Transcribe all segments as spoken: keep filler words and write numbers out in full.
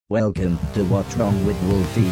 Welcome to What's Wrong with Wolfie.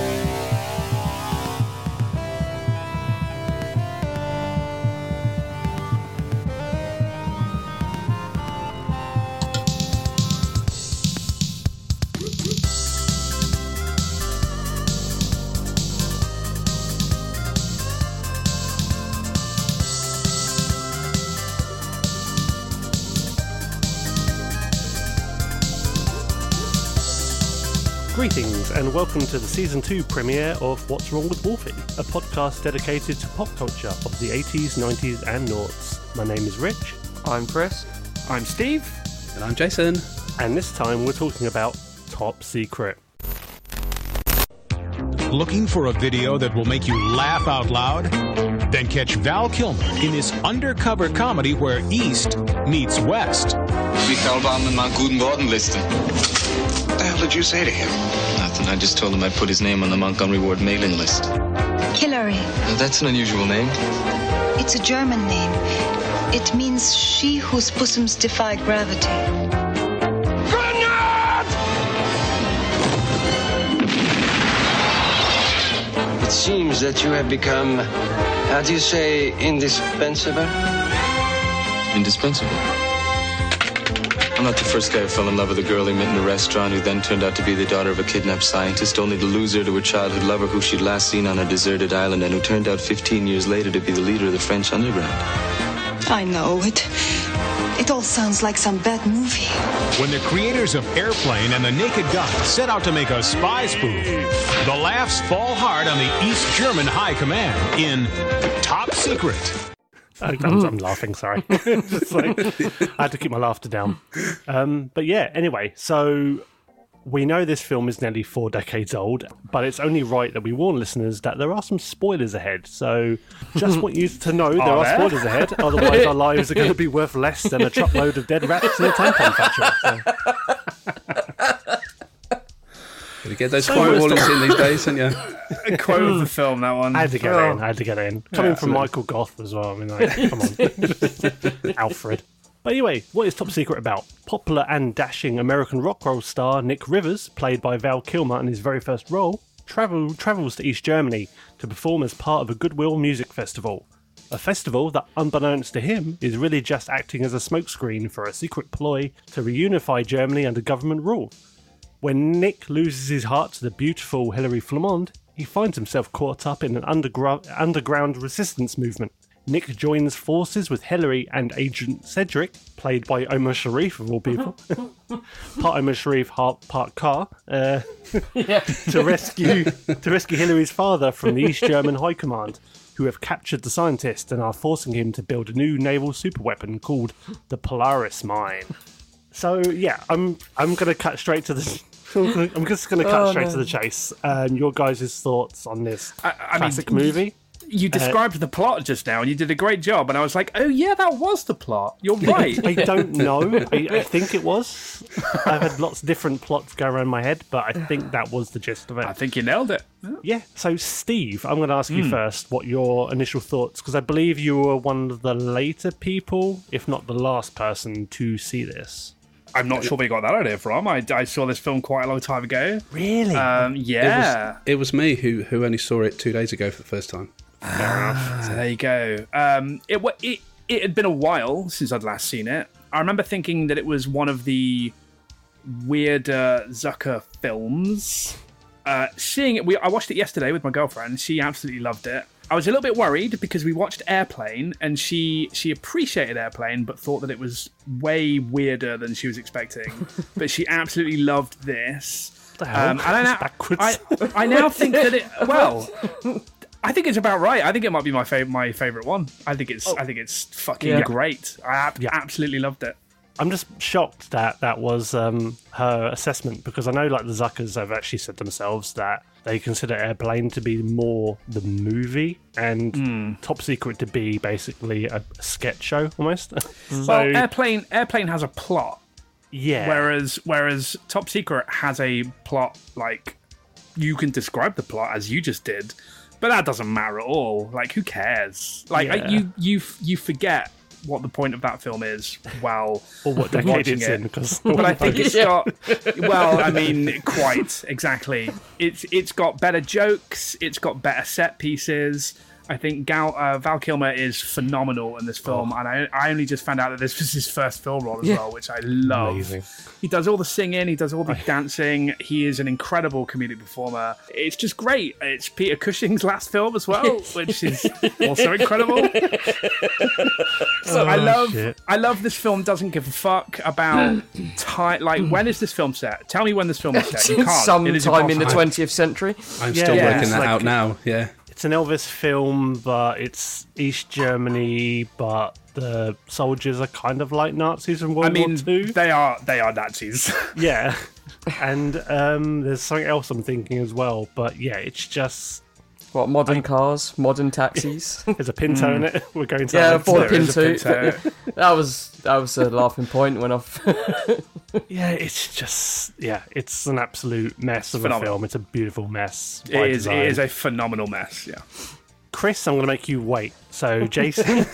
Greetings and welcome to the Season two premiere of What's Wrong with Wolfie, a podcast dedicated to pop culture of the eighties, nineties and noughts. My name is Rich. I'm Chris. I'm Steve. And I'm Jason. And this time we're talking about Top Secret. Looking for a video that will make you laugh out loud? Then catch Val Kilmer in this undercover comedy where East meets West. Wie Feldbaum mal guten Wortenliste. What the hell did you say to him? Nothing. I just told him I'd put his name on the Montgomery Ward mailing list. Hillary. Now, that's an unusual name. It's a German name. It means she whose bosoms defy gravity. It seems that you have become, how do you say, indispensable? Indispensable? I'm not the first guy who fell in love with a girl he met in a restaurant who then turned out to be the daughter of a kidnapped scientist, only to lose her to her childhood lover who she'd last seen on a deserted island and who turned out fifteen years later to be the leader of the French underground. I know it. It all sounds like some bad movie. When the creators of Airplane and The Naked Gun set out to make a spy spoof, the laughs fall hard on the East German High Command in Top Secret. I, I'm, I'm laughing, sorry. Just like, I had to keep my laughter down. Um, but yeah, anyway, so we know this film is nearly four decades old, but it's only right that we warn listeners that there are some spoilers ahead. So just want you to know there are, are there? spoilers ahead, otherwise our lives are going to be worth less than a truckload of dead rats in a tampon factory. So. Did you get those so quote warnings in these days, didn't you? A quote of the film, that one. I had to get oh. it in. I had to get it in. Coming yeah, from Michael Goth as well. I mean, like, come on. Alfred. But anyway, what is Top Secret about? Popular and dashing American rock roll star Nick Rivers, played by Val Kilmer in his very first role, travel, travels to East Germany to perform as part of a Goodwill music festival. A festival that, unbeknownst to him, is really just acting as a smokescreen for a secret ploy to reunify Germany under government rule. When Nick loses his heart to the beautiful Hillary Flamond, he finds himself caught up in an underground, underground resistance movement. Nick joins forces with Hillary and Agent Cedric, played by Omar Sharif of all people, part Omar Sharif, part Carr, uh, yeah. to rescue to rescue Hillary's father from the East German High Command, who have captured the scientist and are forcing him to build a new naval superweapon called the Polaris Mine. So yeah, I'm I'm gonna cut straight to the. I'm just going to cut oh, straight no. to the chase. Um, your guys' thoughts on this I, I classic mean, movie? You described uh, the plot just now, and you did a great job. And I was like, "Oh yeah, that was the plot. You're right." I don't know. I, I think it was. I've had lots of different plots go around my head, but I think that was the gist of it. I think you nailed it. Yeah. yeah. So, Steve, I'm going to ask you mm. first what your initial thoughts, because I believe you were one of the later people, if not the last person, to see this. I'm not sure where you got that idea from. I, I saw this film quite a long time ago. Really? Um, yeah. It was, it was me who, who only saw it two days ago for the first time. Ah, there you go. Um, it, it it had been a while since I'd last seen it. I remember thinking that it was one of the weirder Zucker films. Uh, seeing it, we, I watched it yesterday with my girlfriend. She absolutely loved it. I was a little bit worried because we watched Airplane and she she appreciated Airplane but thought that it was way weirder than she was expecting. But she absolutely loved this. What the hell? Um, and I, now, backwards. I, I now think that it well I think it's about right. I think it might be my favorite my favorite one. I think it's oh. I think it's fucking yeah. great. I ab- yeah. absolutely loved it. I'm just shocked that that was um, her assessment, because I know like the Zuckers have actually said themselves that they consider Airplane to be more the movie and mm. Top Secret to be basically a sketch show almost. so, well, Airplane Airplane has a plot. Yeah. Whereas whereas Top Secret has a plot, like, you can describe the plot as you just did, but that doesn't matter at all. Like, who cares? Like, yeah. I, you you you forget what the point of that film is while or what decade watching it's it. in. Because But I think it's Yeah. got, well, I mean, quite exactly. It's it's got better jokes. It's got better set pieces. I think Gal, uh, Val Kilmer is phenomenal in this film, Oh. and I, I only just found out that this was his first film role as Yeah. well, which I love. Amazing. He does all the singing, he does all the dancing. He is an incredible comedic performer. It's just great. It's Peter Cushing's last film as well, which is also incredible. So I love, shit. I love this film. Doesn't give a fuck about time. Like, when is this film set? Tell me when this film is set. You can't. It is Sometime in the impossible. twentieth century. I'm Yeah, still yeah, working it's that like- out now. Yeah. It's an Elvis film, but it's East Germany, but the soldiers are kind of like Nazis in World I mean, War Two. they are they are Nazis. Yeah. And um, there's something else I'm thinking as well, but yeah, it's just What, modern cars, modern taxis? there's a Pinto in it. We're going to yeah, have Ford there is a Pinto. Pinto. that was that was a laughing point when I've. Yeah, it's just yeah, it's an absolute mess of phenomenal. a film. It's a beautiful mess. It by is design. it is a phenomenal mess. Yeah. Chris, I'm going to make you wait. So, Jason,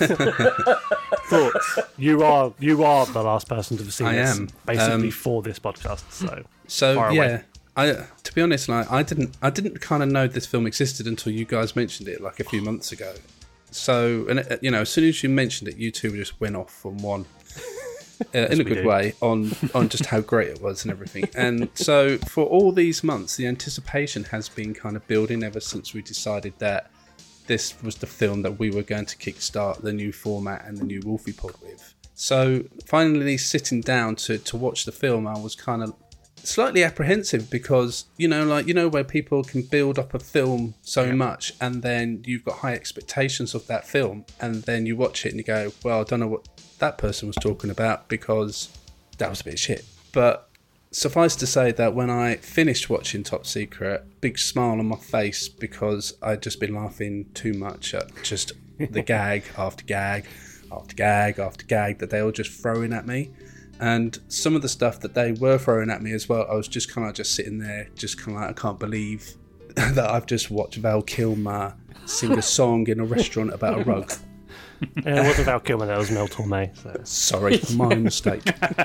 thoughts? You are you are the last person to have seen I this, am. basically Um, for this podcast. So, So far yeah, away. I to be honest, like I didn't, I didn't kind of know this film existed until you guys mentioned it like a few months ago. So, and uh, you know, as soon as you mentioned it, you two just went off on one. Uh, in a we good do. way on on just how great it was and everything. And so for all these months, the anticipation has been kind of building ever since we decided that this was the film that we were going to kickstart the new format and the new Wolfie Pod with. So finally sitting down to, to watch the film, I was kind of slightly apprehensive because, you know, like, you know, where people can build up a film so Yeah. much and then you've got high expectations of that film and then you watch it and you go, well, I don't know what that person was talking about because that was a bit shit. But suffice to say that when I finished watching Top Secret, big smile on my face because I'd just been laughing too much at just the gag after gag after gag after gag that they were just throwing at me. And some of the stuff that they were throwing at me as well, I was just kind of just sitting there, just kind of like, I can't believe that I've just watched Val Kilmer sing a song in a restaurant about a rug. Yeah, it wasn't Val Kilmer, that was Mel Torme. So. Sorry, my mistake.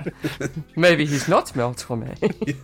Maybe he's not Mel Torme.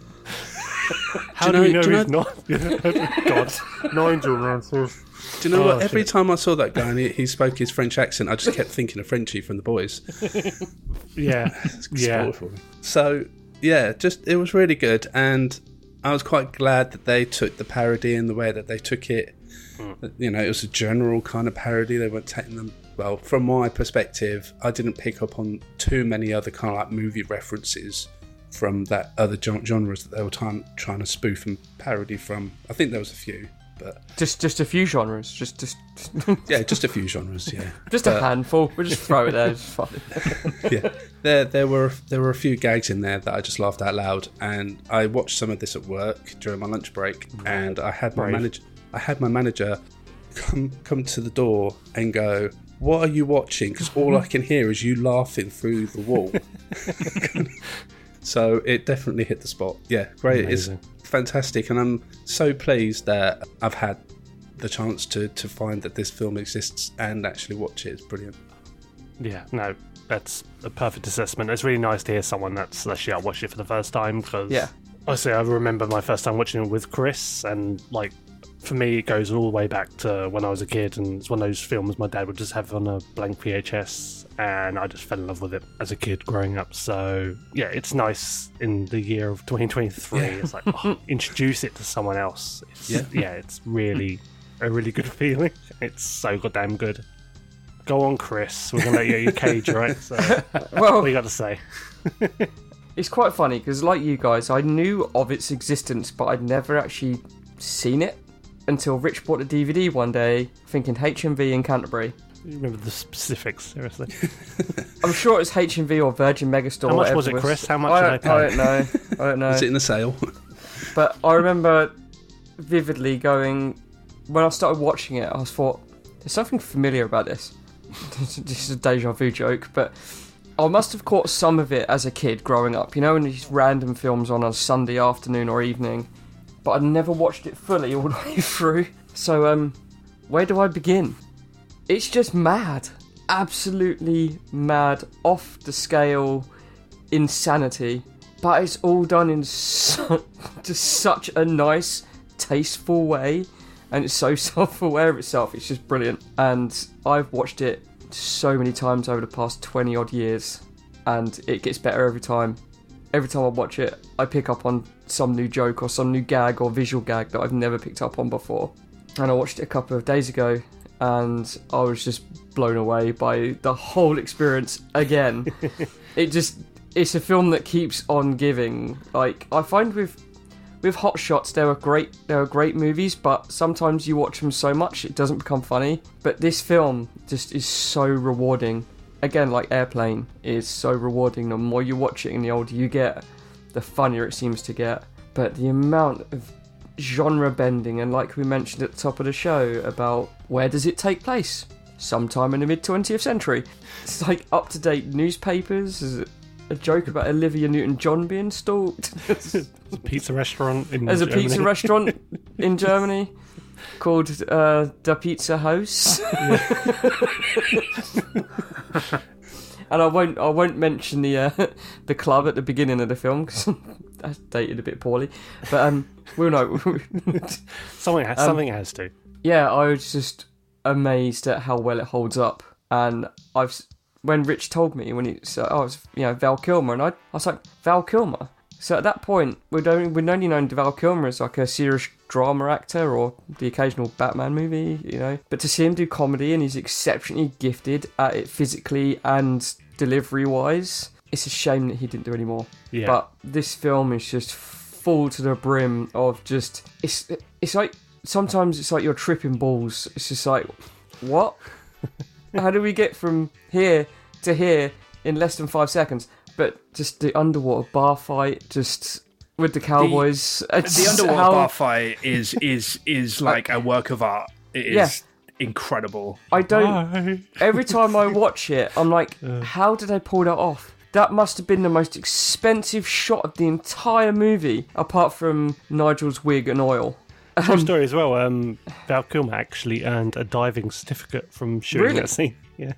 How Do do, you know- we know, do you he's not? God, Nigel Mansell. Do you know Oh, what? Every shit. time I saw that guy and he, he spoke his French accent, I just kept thinking of Frenchie from The Boys. Yeah, yeah. Spoiled for me. So, yeah, just it was really good. And I was quite glad that they took the parody in the way that they took it. Mm. You know, it was a general kind of parody. They weren't taking them... Well, from my perspective, I didn't pick up on too many other kind of like movie references from that other gen- genres that they were trying, trying to spoof and parody from. I think there was a few, but... just just a few genres. Just just Yeah, just a few genres, yeah. just a But- handful. We'll just throw it there. It's fine. yeah, there there were there were a few gags in there that I just laughed out loud, and I watched some of this at work during my lunch break, and I had my Brave. manager I had my manager come come to the door and go, "What are you watching?" Because all I can hear is you laughing through the wall. So it definitely hit the spot. Yeah, great. Amazing. It's fantastic, and I'm so pleased that I've had the chance to to find that this film exists and actually watch it. It's brilliant. Yeah, no, that's a perfect assessment. It's really nice to hear someone that's actually I watched it for the first time because Yeah. honestly, I remember my first time watching it with Chris, and like for me, it goes all the way back to when I was a kid, and it's one of those films my dad would just have on a blank V H S, and I just fell in love with it as a kid growing up. So yeah, it's nice in the year of twenty twenty-three. It's like oh, introduce it to someone else. It's, Yeah. yeah, it's really a really good feeling. It's so goddamn good. Go on, Chris. We're gonna let you out your cage, right? So, Well, what do you got to say? it's quite funny because, like you guys, I knew of its existence, but I'd never actually seen it until Rich bought a D V D one day, thinking H M V in Canterbury. You remember the specifics, seriously. I'm sure it's H M V or Virgin Megastore. How much whatever was it, Chris? How much I did don't, I I pay? don't know. I don't know. Is it in the sale? But I remember vividly going, when I started watching it, I thought, there's something familiar about this. This is a deja vu joke, but I must have caught some of it as a kid growing up, you know, in these random films on a Sunday afternoon or evening, but I'd never watched it fully all the way through. So, um, where do I begin? It's just mad. absolutely mad, off the scale insanity, but it's all done in su- just such a nice, tasteful way, and it's so self-aware of itself. It's just brilliant, and I've watched it so many times over the past twenty odd years, and it gets better every time. Every time I watch it, I pick up on some new joke or some new gag or visual gag that I've never picked up on before. And I watched it a couple of days ago, and I was just blown away by the whole experience again. It just, it's a film that keeps on giving. Like, I find with with Hot Shots, they were great, they were great movies, but sometimes you watch them so much it doesn't become funny. But this film just is so rewarding. Again, like Airplane is so rewarding. The more you watch it and the older you get, the funnier it seems to get. But the amount of genre bending, and like we mentioned at the top of the show about where does it take place? Sometime in the mid twentieth century. It's like up-to-date newspapers. There's a joke about Olivia Newton-John being stalked. There's a pizza restaurant in There's a Germany. pizza restaurant in Germany called uh, Der Pizza House. And I won't I won't mention the uh, the club at the beginning of the film because that's dated a bit poorly. But um, we'll know. something has, um, something has to. Yeah, I was just amazed at how well it holds up. And I've when Rich told me when he said, "Oh, it's you know Val Kilmer," and I I was like, Val Kilmer. So at that point, we'd only, we'd only known Val Kilmer as like a serious drama actor or the occasional Batman movie, you know. But to see him do comedy, and he's exceptionally gifted at it physically and delivery-wise, it's a shame that he didn't do any more. Yeah. But this film is just full to the brim of just... It's, it's like... Sometimes it's like you're tripping balls. It's just like, what? How do we get from here to here in less than five seconds? But just the underwater bar fight, just with the cowboys. The, the underwater how, bar fight is is is like a work of art. It is yeah. incredible. I don't. Bye. Every time I watch it, I'm like, uh. how did they pull that off? That must have been the most expensive shot of the entire movie, apart from Nigel's wig and oil. True um, story as well. Um, Val Kilmer actually earned a diving certificate from shooting really? that scene. Yeah.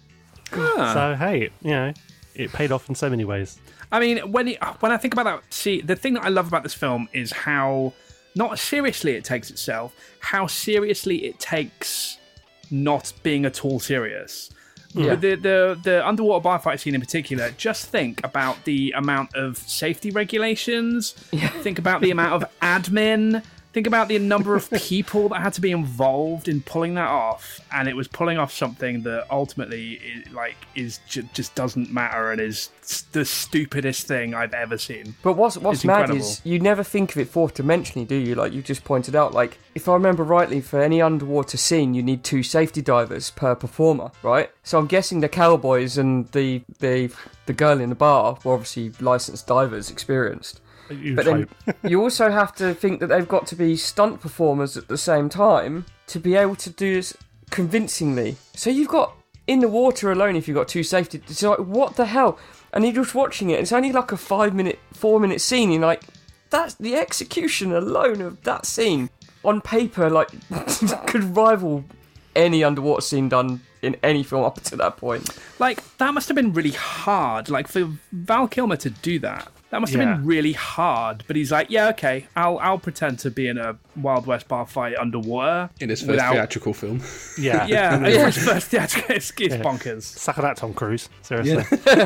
Ah. So hey, you know. It paid off in so many ways. I mean, when it, when I think about that, see, the thing that I love about this film is how not seriously it takes itself, how seriously it takes not being at all serious. Yeah. The, the the underwater bar fight scene in particular, just think about the amount of safety regulations, yeah. think about the amount of admin, think about the number of people that had to be involved in pulling that off, and it was pulling off something that ultimately is, like is ju- just doesn't matter and is the stupidest thing I've ever seen. But what's what's it's mad incredible. is you never think of it fourth dimensionally, do you? Like you just pointed out, like if I remember rightly, for any underwater scene you need two safety divers per performer, right? So I'm guessing the cowboys and the the the girl in the bar were obviously licensed divers, experienced. You but then you also have to think that they've got to be stunt performers at the same time to be able to do this convincingly. So you've got in the water alone, if you've got two safety, it's like, what the hell? And you're just watching it, it's only like a five minute, four minute scene, and you're like, that's the execution alone of that scene on paper, like, could rival any underwater scene done in any film up to that point. Like, that must have been really hard, like, for Val Kilmer to do that. That must have yeah. been really hard, but he's like, yeah, okay, I'll I'll pretend to be in a Wild West bar fight underwater. In his first without... theatrical film. Yeah. Yeah, yeah. his first theatrical, it's, it's yeah. bonkers. Suck at that, Tom Cruise. Seriously.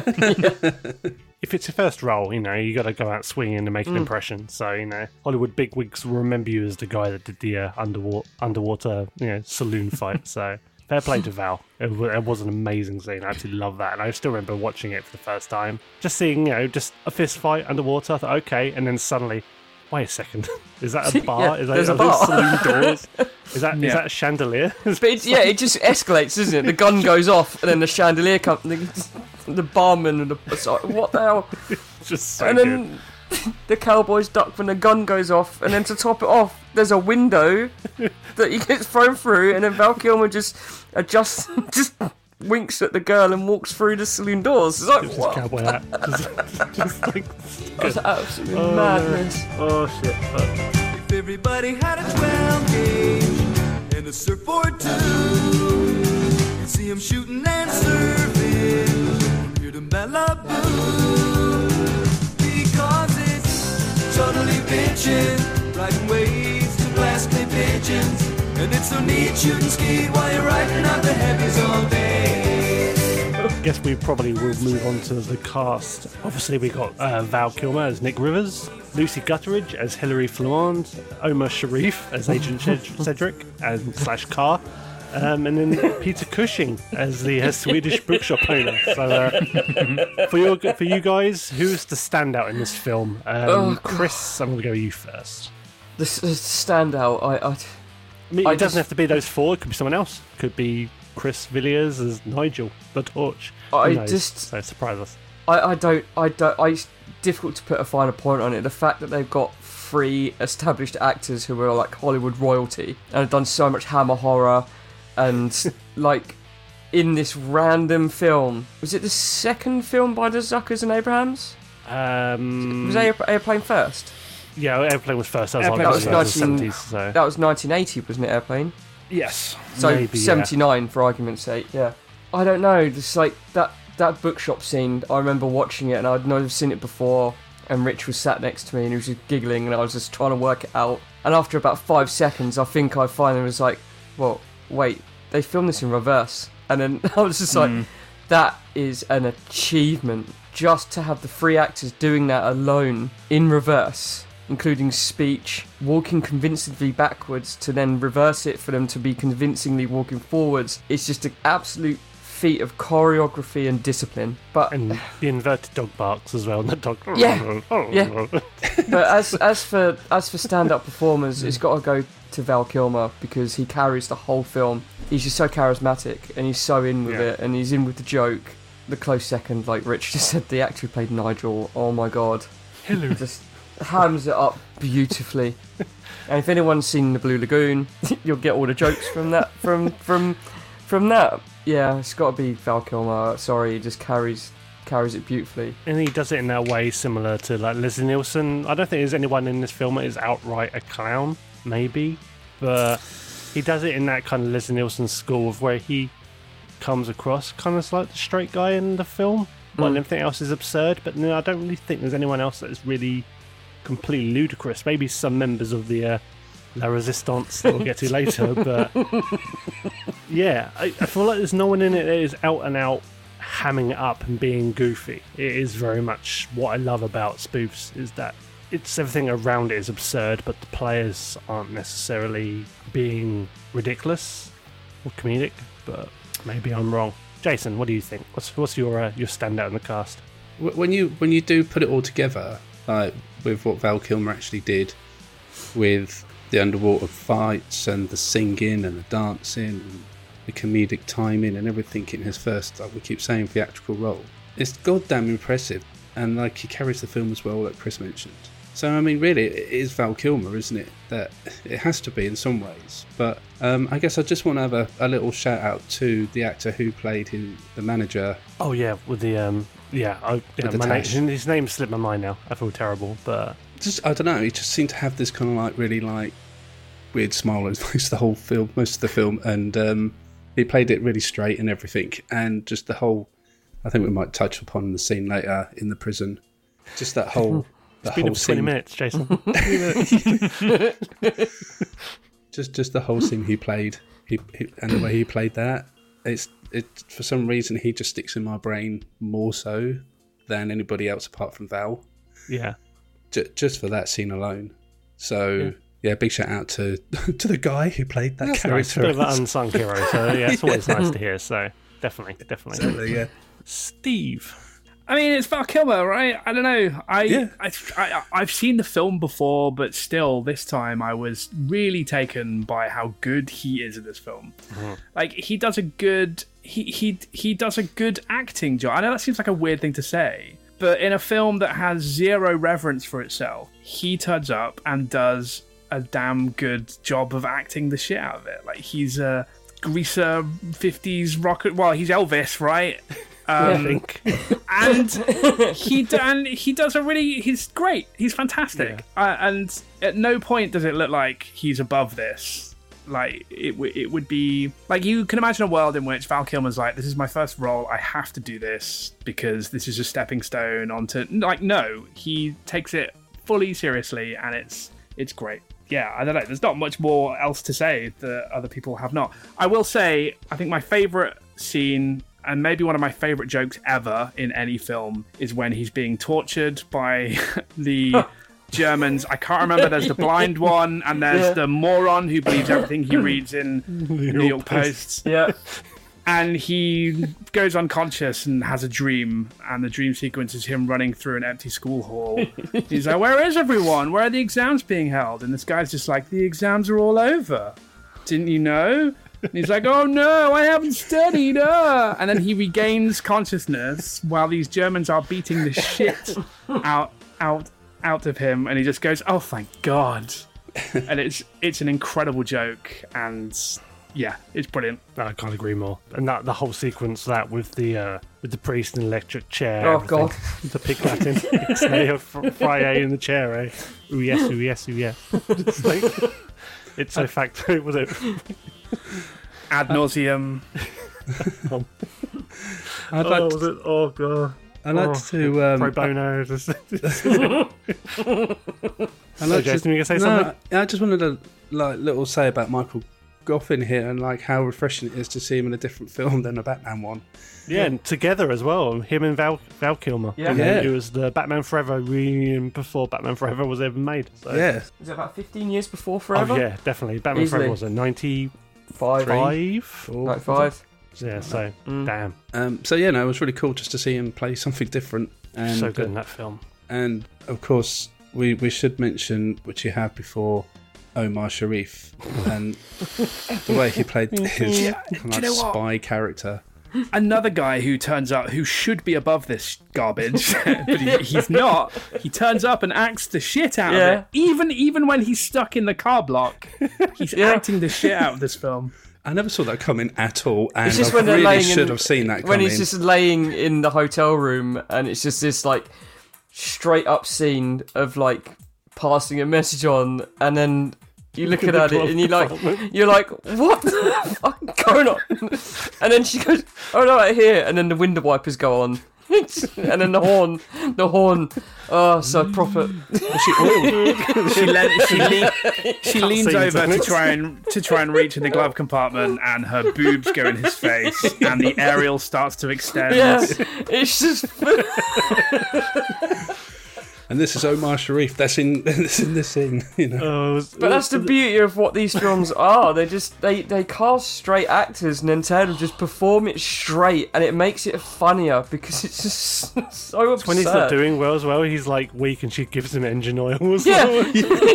Yeah. If it's your first role, you know, you got to go out swinging and make an mm. impression. So, you know, Hollywood bigwigs will remember you as the guy that did the uh, underwater, underwater, you know, saloon fight. So... Fair play to Val. It was, it was an amazing scene. I absolutely love that. And I still remember watching it for the first time. Just seeing, you know, just a fist fight underwater. I thought, okay. And then suddenly, wait a second. Is that a bar? yeah, is that, there's are a bar. Saloon doors? Is that, yeah. is that a chandelier? But it, yeah, it just escalates, doesn't it? The gun goes off and then the chandelier comes. The, the barman and the... Sorry, what the hell? Just so and good. then the cowboys duck when the gun goes off. And then to top it off, there's a window that he gets thrown through. And then Val Kilmer just adjusts, just winks at the girl and walks through the saloon doors. It's like, Just what? cowboy hat. Just, just like... That's absolute oh, madness. No. Oh, shit. Oh. If everybody had a twelve gauge and a surfboard too, you'd see see him shooting and surfing here to Malibu, because it's totally bitchin', riding waves to blast clay pigeons, and it's so neat shooting ski while you're riding out the heavies all day. I guess we probably will move on to the cast. Obviously, we got uh, Val Kilmer as Nick Rivers, Lucy Gutteridge as Hilary Flamand, Omar Sharif as Agent Cedric and slash Carr, um, and then Peter Cushing as the uh, Swedish bookshop owner. So, uh, for your for you guys, who's the standout in this film? Um, Oh, Chris, I'm going to go with you first. The, s- the standout, I, I, I mean, I it doesn't just- have to be those four. It could be someone else. It could be Chris Villiers as Nigel the Torch. Who I knows? just- so surprise us. I, I don't, I don't, I, it's difficult to put a finer point on it. The fact that they've got three established actors who are like Hollywood royalty and have done so much Hammer horror, and like in this random film, was it the second film by the Zuckers and Abrahams? Um, Was Air, Airplane first? Yeah, Airplane was first. That was Airplane like was the nineteen seventies. So That was nineteen eighty, wasn't it? Airplane. Yes. So Maybe, yeah. seventy-nine for argument's sake. Yeah. I don't know. Just like that that bookshop scene. I remember watching it, and I'd never seen it before. And Rich was sat next to me, and he was just giggling, and I was just trying to work it out. And after about five seconds, I think I finally was like, "Well, wait, they filmed this in reverse." And then I was just like, Mm. "That is an achievement." Just to have the three actors doing that alone in reverse, including speech, walking convincingly backwards to then reverse it for them to be convincingly walking forwards. It's just an absolute feat of choreography and discipline. But and the inverted dog barks as well. And the dog. Yeah, yeah. But as as for as for stand-up performers, it's got to go to Val Kilmer, because he carries the whole film. He's just so charismatic, and he's so in with Yeah. it, and he's in with the joke. The close second, like Rich just said, the actor who played Nigel, oh my god, just hams it up beautifully. And if anyone's seen The Blue Lagoon, you'll get all the jokes from that. From from from that, yeah, it's got to be Val Kilmer. Sorry, he just carries carries it beautifully. And he does it in that way similar to like Leslie Nielsen. I don't think there's anyone in this film that is outright a clown, maybe, but he does it in that kind of Leslie Nielsen school of where he comes across kind of like the straight guy in the film, while Mm. everything else is absurd. But no, I don't really think there's anyone else that is really completely ludicrous. Maybe some members of the uh, La Resistance that we'll get to later, but yeah, I, I feel like there's no one in it that is out and out hamming it up and being goofy. It is very much what I love about spoofs, is that it's everything around it is absurd, but the players aren't necessarily being ridiculous or comedic. But maybe I'm wrong. Jason, what do you think? What's what's your uh, your standout in the cast? Wh- When you when you do put it all together, like with what Val Kilmer actually did, with the underwater fights and the singing and the dancing and the comedic timing and everything in his first, like we keep saying, theatrical role, it's goddamn impressive. And like he carries the film as well, like Chris mentioned. So I mean, really, it is Val Kilmer, isn't it? That it has to be in some ways. But um, I guess I just want to have a, a little shout out to the actor who played his, the manager. Oh yeah, with the um, yeah, I, yeah With the my name, tash. his name slipped my mind now. I feel terrible, but Just I don't know. He just seemed to have this kind of like really like weird smile as most of the whole film, most of the film, and um, he played it really straight and everything, and just the whole. I think we might touch upon the scene later in the prison. Just that whole. it's been whole up twenty scene. minutes, Jason. just just the whole scene he played, he, he, and the way he played that. It's it for some reason he just sticks in my brain more so than anybody else apart from Val. yeah, J- just for that scene alone. So yeah, big shout out to to the guy who played that That's nice. character. A bit of an unsung hero. So yeah, it's always nice to hear. So definitely, definitely. Exactly, yeah. Steve. I mean, it's Val Kilmer, right? I don't know. I, Yeah. I, I, I've seen the film before, but still, this time I was really taken by how good he is in this film. Like, he does a good, he, he, he does a good acting job. I know that seems like a weird thing to say, but in a film that has zero reverence for itself, he turns up and does a damn good job of acting the shit out of it. Like, he's a greaser fifties rocket. Well, he's Elvis, right? I Um, think. and he d- and he does a really he's great he's fantastic uh, and at no point does it look like he's above this. Like it, w- it would be like you can imagine a world in which Val Kilmer's like, "This is my first role. I have to do this because this is a stepping stone onto." Like, no, he takes it fully seriously, and it's it's great. Yeah, I don't know. There's not much more else to say that other people have not. I will say, I think my favorite scene, and maybe one of my favorite jokes ever in any film, is when he's being tortured by the Germans. I can't remember. There's the blind one, and there's yeah. the moron who believes everything he reads in the New York Post. Yeah. And he goes unconscious and has a dream, and the dream sequence is him running through an empty school hall. He's like, "Where is everyone? Where are the exams being held?" And this guy's just like, "The exams are all over. Didn't you know?" And he's like, "Oh no, I haven't studied." Uh. And then he regains consciousness while these Germans are beating the shit out, out, out of him, and he just goes, "Oh, thank God!" And it's it's an incredible joke, and yeah, it's brilliant. I can't agree more. And that the whole sequence, that with the uh, with the priest in the electric chair. Oh God, the pig Latin, Ixnay Friday in the chair, eh? Ooh yes, ooh yes, ooh yes. It's like, it's so facto, was it? Ad nauseum. oh, I'd like oh, to, was it? Oh God. I'd like oh, to um, pro bono. Just, just I'd like so, to, Jason, you gonna say no, something? I just wanted to like little say about Michael Gough in here, and like how refreshing it is to see him in a different film than a Batman one. Yeah, and together as well, him and Val Val Kilmer. Yeah, yeah. It was the Batman Forever reunion before Batman Forever was ever made. So. Yeah, is it about fifteen years before Forever? Oh yeah, definitely. Batman Easily. Forever was a ninety-five. ninety-five. ninety-five. Yeah, so mm. damn. Um, so yeah, no, it was really cool just to see him play something different. And So good uh, in that film. And of course, we we should mention, which you have before, Omar Sharif and the way he played his Yeah, kind of do you like know what? spy character. Another guy who turns up, who should be above this garbage, but he, he's not. He turns up and acts the shit out Yeah. of it. Even even when he's stuck in the car block, he's Yeah. acting the shit out of this film. I never saw that coming at all, and It's just I when they're really laying should in, have seen that coming. when he's just laying in the hotel room, and it's just this like straight up scene of like passing a message on, and then you look Look at, at the it and you glove like compartment. you're like, what the fuck is going on? And then she goes, "Oh no, right here," and then the window wipers go on. And then the horn, the horn, oh, so proper. She, she, le- she, le- she leans Cutscene over to techniques. try and to try and reach in the glove compartment, and her boobs go in his face, and the aerial starts to extend. Yeah, it's just. And this is Omar Sharif. That's in that's in the scene, you know. Oh, it was- But that's the beauty of what these films are. They just they, they cast straight actors and then tell them just perform it straight, and it makes it funnier because it's just so absurd. when he's not doing well as well, he's like weak, and she gives him engine oil. as Yeah. well.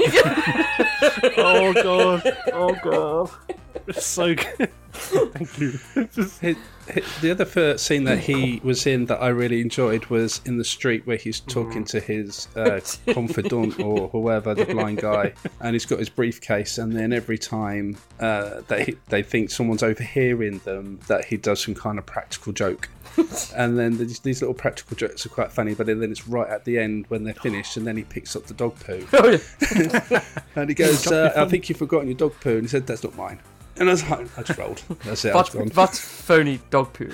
Oh god. Oh god. It's so good. Thank you. It's just- Hi- hi- The other first scene that he was in that I really enjoyed was in the street where he's talking to his uh, confidant or whoever, the blind guy, and he's got his briefcase, and then every time uh, they they think someone's overhearing them, that he does some kind of practical joke. And then these, these little practical jokes are quite funny, but then it's right at the end when they're finished, and then he picks up the dog poo. Oh, yeah. And he goes, uh, I think you've forgotten your dog poo. And he said, that's not mine. And I was like, I just rolled. That's it, I was gone. But, but phony dog poo.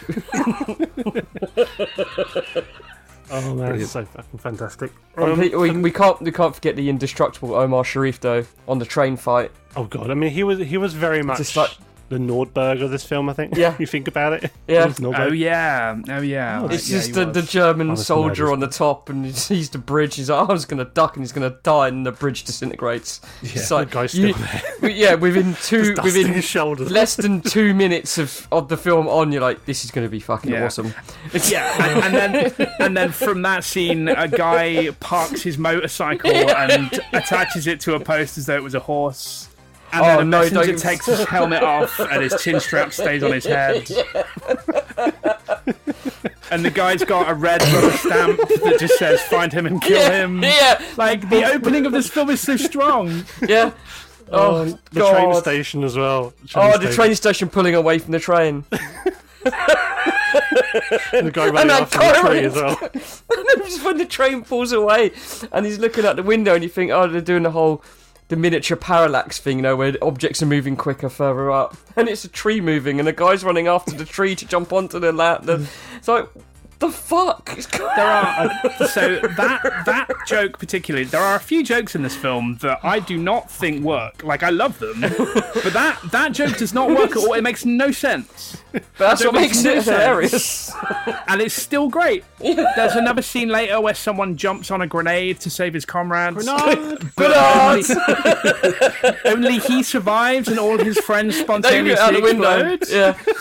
oh man, Brilliant. it's so fucking fantastic. Um, Um, we, we can't we can't forget the indestructible Omar Sharif though on the train fight. oh god, I mean, he was he was very much Just like- the Nordberg of this film, I think. Yeah. You think about it. Yeah. He was Nordberg. Oh yeah, oh yeah. It's yeah, just he the, was. the German Oh, that's soldier hilarious. on the top, and he sees the bridge. He's like, "Oh, I was going to duck, and he's going to die," and the bridge disintegrates. It's The like, guy's you- still there. we- yeah, within two, Just dusting within his shoulders. less than two minutes of, of the film on, you're like, "This is going to be fucking Yeah. awesome." Yeah, and, and then and then from that scene, a guy parks his motorcycle and attaches it to a post as though it was a horse. And Oh, then a no, messenger don't- takes his helmet off, and his chin strap stays on his head. And the guy's got a red rubber stamp that just says "Find him and kill him." Yeah, Like the opening of this film is so strong. yeah. Oh, the God. train station as well. Oh, the train station pulling away from the train. And the guy running that after guy the tree running- as well. And then just when the train pulls away, and he's looking out the window, and you think, "Oh, they're doing the whole the miniature parallax thing, you know, where objects are moving quicker further up, and it's a tree moving, and the guy's running after the tree to jump onto the land. It's like, the fuck? There are uh, so that that joke particularly. There are a few jokes in this film that I do not think work. Like I love them, but that that joke does not work at all. It makes no sense. But that's what makes no it sense. hilarious. And it's still great. There's another scene later where someone jumps on a grenade to save his comrades. Grenade! But only, only he survives, and all of his friends They spontaneously get out the window. explode.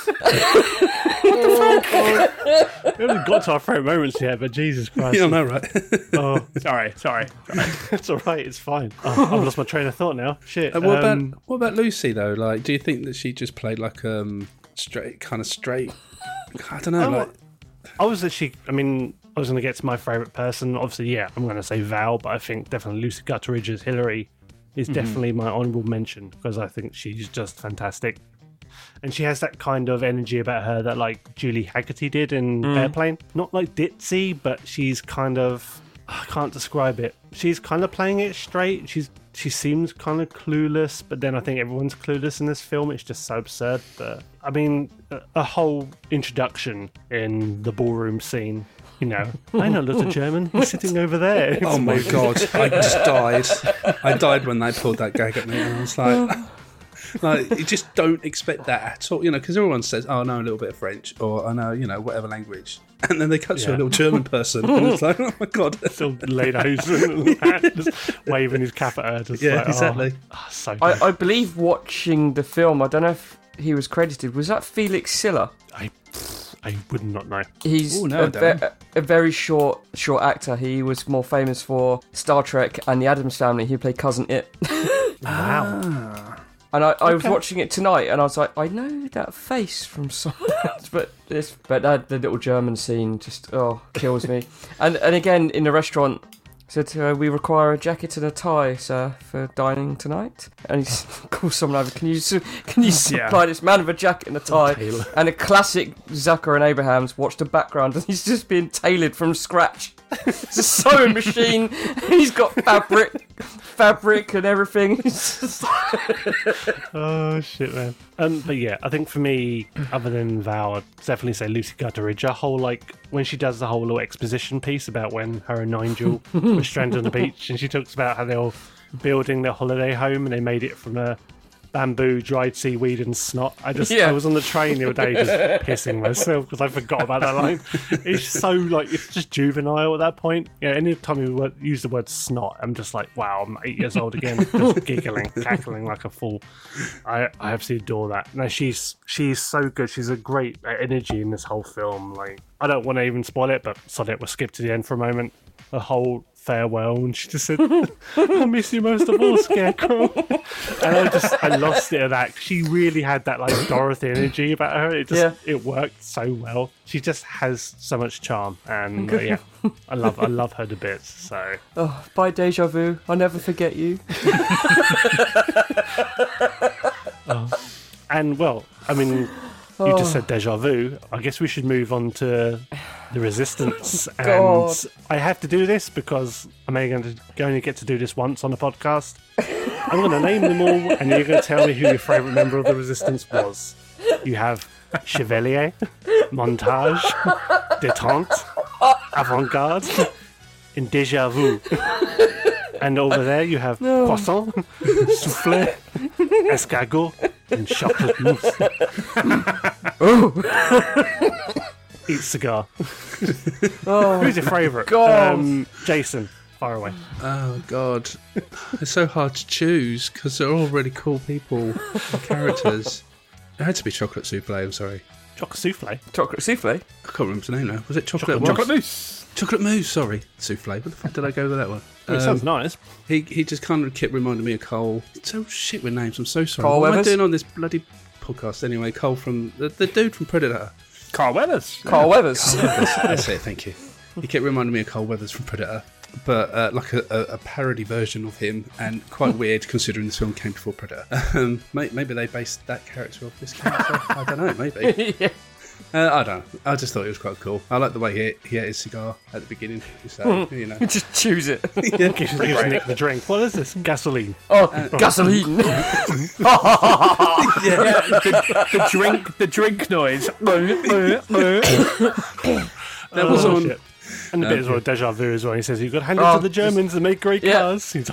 Yeah. We haven't got to our favourite moments yet, but Jesus Christ. You don't know, right? Oh, Sorry, sorry, sorry. it's all right. It's fine. Oh, I've lost my train of thought now. Shit. Uh, what Um, about what about Lucy though? Like, do you think that she just played like um straight, kind of straight? I don't know. Oh, like, I was actually, I mean, I was going to get to my favourite person. Obviously, yeah, I'm going to say Val, but I think definitely Lucy Gutteridge's Hillary is Mm-hmm. definitely my honourable mention because I think she's just fantastic. And she has that kind of energy about her that, like, Julie Haggerty did in Mm. Airplane. Not like ditzy, but she's kind of, I can't describe it. She's kind of playing it straight. She's She seems kind of clueless, but then I think everyone's clueless in this film. It's just so absurd. But I mean, a, a whole introduction in the ballroom scene. You know, I know a little German. He's sitting over there. It's oh my amazing. god, I just died. I died when they pulled that gag at me, and I was like, like you just don't expect that at all, you know, because everyone says, "Oh, I know a little bit of French," or "I know, you know, whatever language," and then they cut to Yeah. a little German person, and it's like, "Oh my god." Still laid out, just waving his cap at her. Just Yeah, like, oh, exactly. oh, so good. I, I believe watching the film, I don't know if he was credited. Was that Felix Silla? I, I would not know. He's Ooh, no, a, Dan. ve- a very short, short actor. He was more famous for Star Trek and The Addams Family. He played Cousin It. Wow. And I, I was watching it tonight, and I was like, I know that face from somewhere else, but this, but that, the little German scene just oh kills me. and and again in the restaurant, said uh, we require a jacket and a tie, sir, for dining tonight. And he calls someone over. Can you su- can you supply this man with a jacket and a tie? Taylor. And a classic Zucker and Abrahams. Watch the background, and he's just being tailored from scratch. It's a sewing machine. He's got fabric, fabric, and everything. It's just- Oh shit, man. Um, but yeah, I think for me, other than Val, I'd definitely say Lucy Gutteridge. Her whole like when she does the whole little exposition piece about when her and Nigel were stranded on the beach, and she talks about how they were building their holiday home and they made it from a bamboo, dried seaweed, and snot. I just Yeah. I was on the train the other day just pissing myself because I forgot about that line. It's so like it's just juvenile at that point. Yeah, any time you word- use the word snot, I'm just like, wow, I'm eight years old again, just giggling, cackling like a fool. I I absolutely adore that. No, she's she's so good. She's a great energy in this whole film. Like I don't want to even spoil it, but sod it, we'll skip to the end for a moment. The whole farewell, and she just said, I miss you most of all, Scarecrow. And I just, I lost it at that. She really had that like Dorothy energy about her. It just, Yeah. it worked so well. She just has so much charm, and uh, yeah, I love, I love her to bits. So oh, bye, deja vu. I'll never forget you. and well, I mean, you just said deja vu. I guess we should move on to the Resistance. And God. I have to do this because I'm only going to going to get to do this once on the podcast. I'm going to name them all, and you're going to tell me who your favourite member of the Resistance was. You have Chevalier, Montage, Détente, Avant-Garde, and Deja Vu. And over there you have Croissant, Soufflé, Escargot, and Chocolate Mousse. Eat cigar. Oh, Who's your favourite? God. Um, Jason, far away. Oh god, it's so hard to choose because they're all really cool people, characters. It had to be Chocolate Souffle. I'm sorry, Chocolate souffle. chocolate souffle. I can't remember the name now. Was it Chocolate? Chocolate- Mousse? Chocolate mousse. Chocolate Mousse. Sorry, Souffle. What the fuck did I go with that one? It Um, sounds nice. He he just kind of kept reminding me of Cole. So shit with names. I'm so sorry. Carl what am I Weathers? doing on this bloody podcast anyway? Cole from the, the dude from Predator. Carl Weathers. Carl Weathers. That's, that's it. Thank you. He kept reminding me of Cole Weathers from Predator, but uh, like a, a, a parody version of him, and quite weird considering this film came before Predator. Um, may, maybe they based that character off this character. I don't know. Maybe. Yeah. Uh, I don't know. I just thought it was quite cool. I like the way he he ate his cigar at the beginning. So, you know. Just choose it. Gives, gives Nick the drink. What is this? Gasoline. Oh, uh, gasoline. yeah, the, the drink, the drink noise. There was oh, shit. And a bit okay. as well, deja vu as well. He says, "You've got to hand it oh, to the Germans and make great yeah. cars." He's like,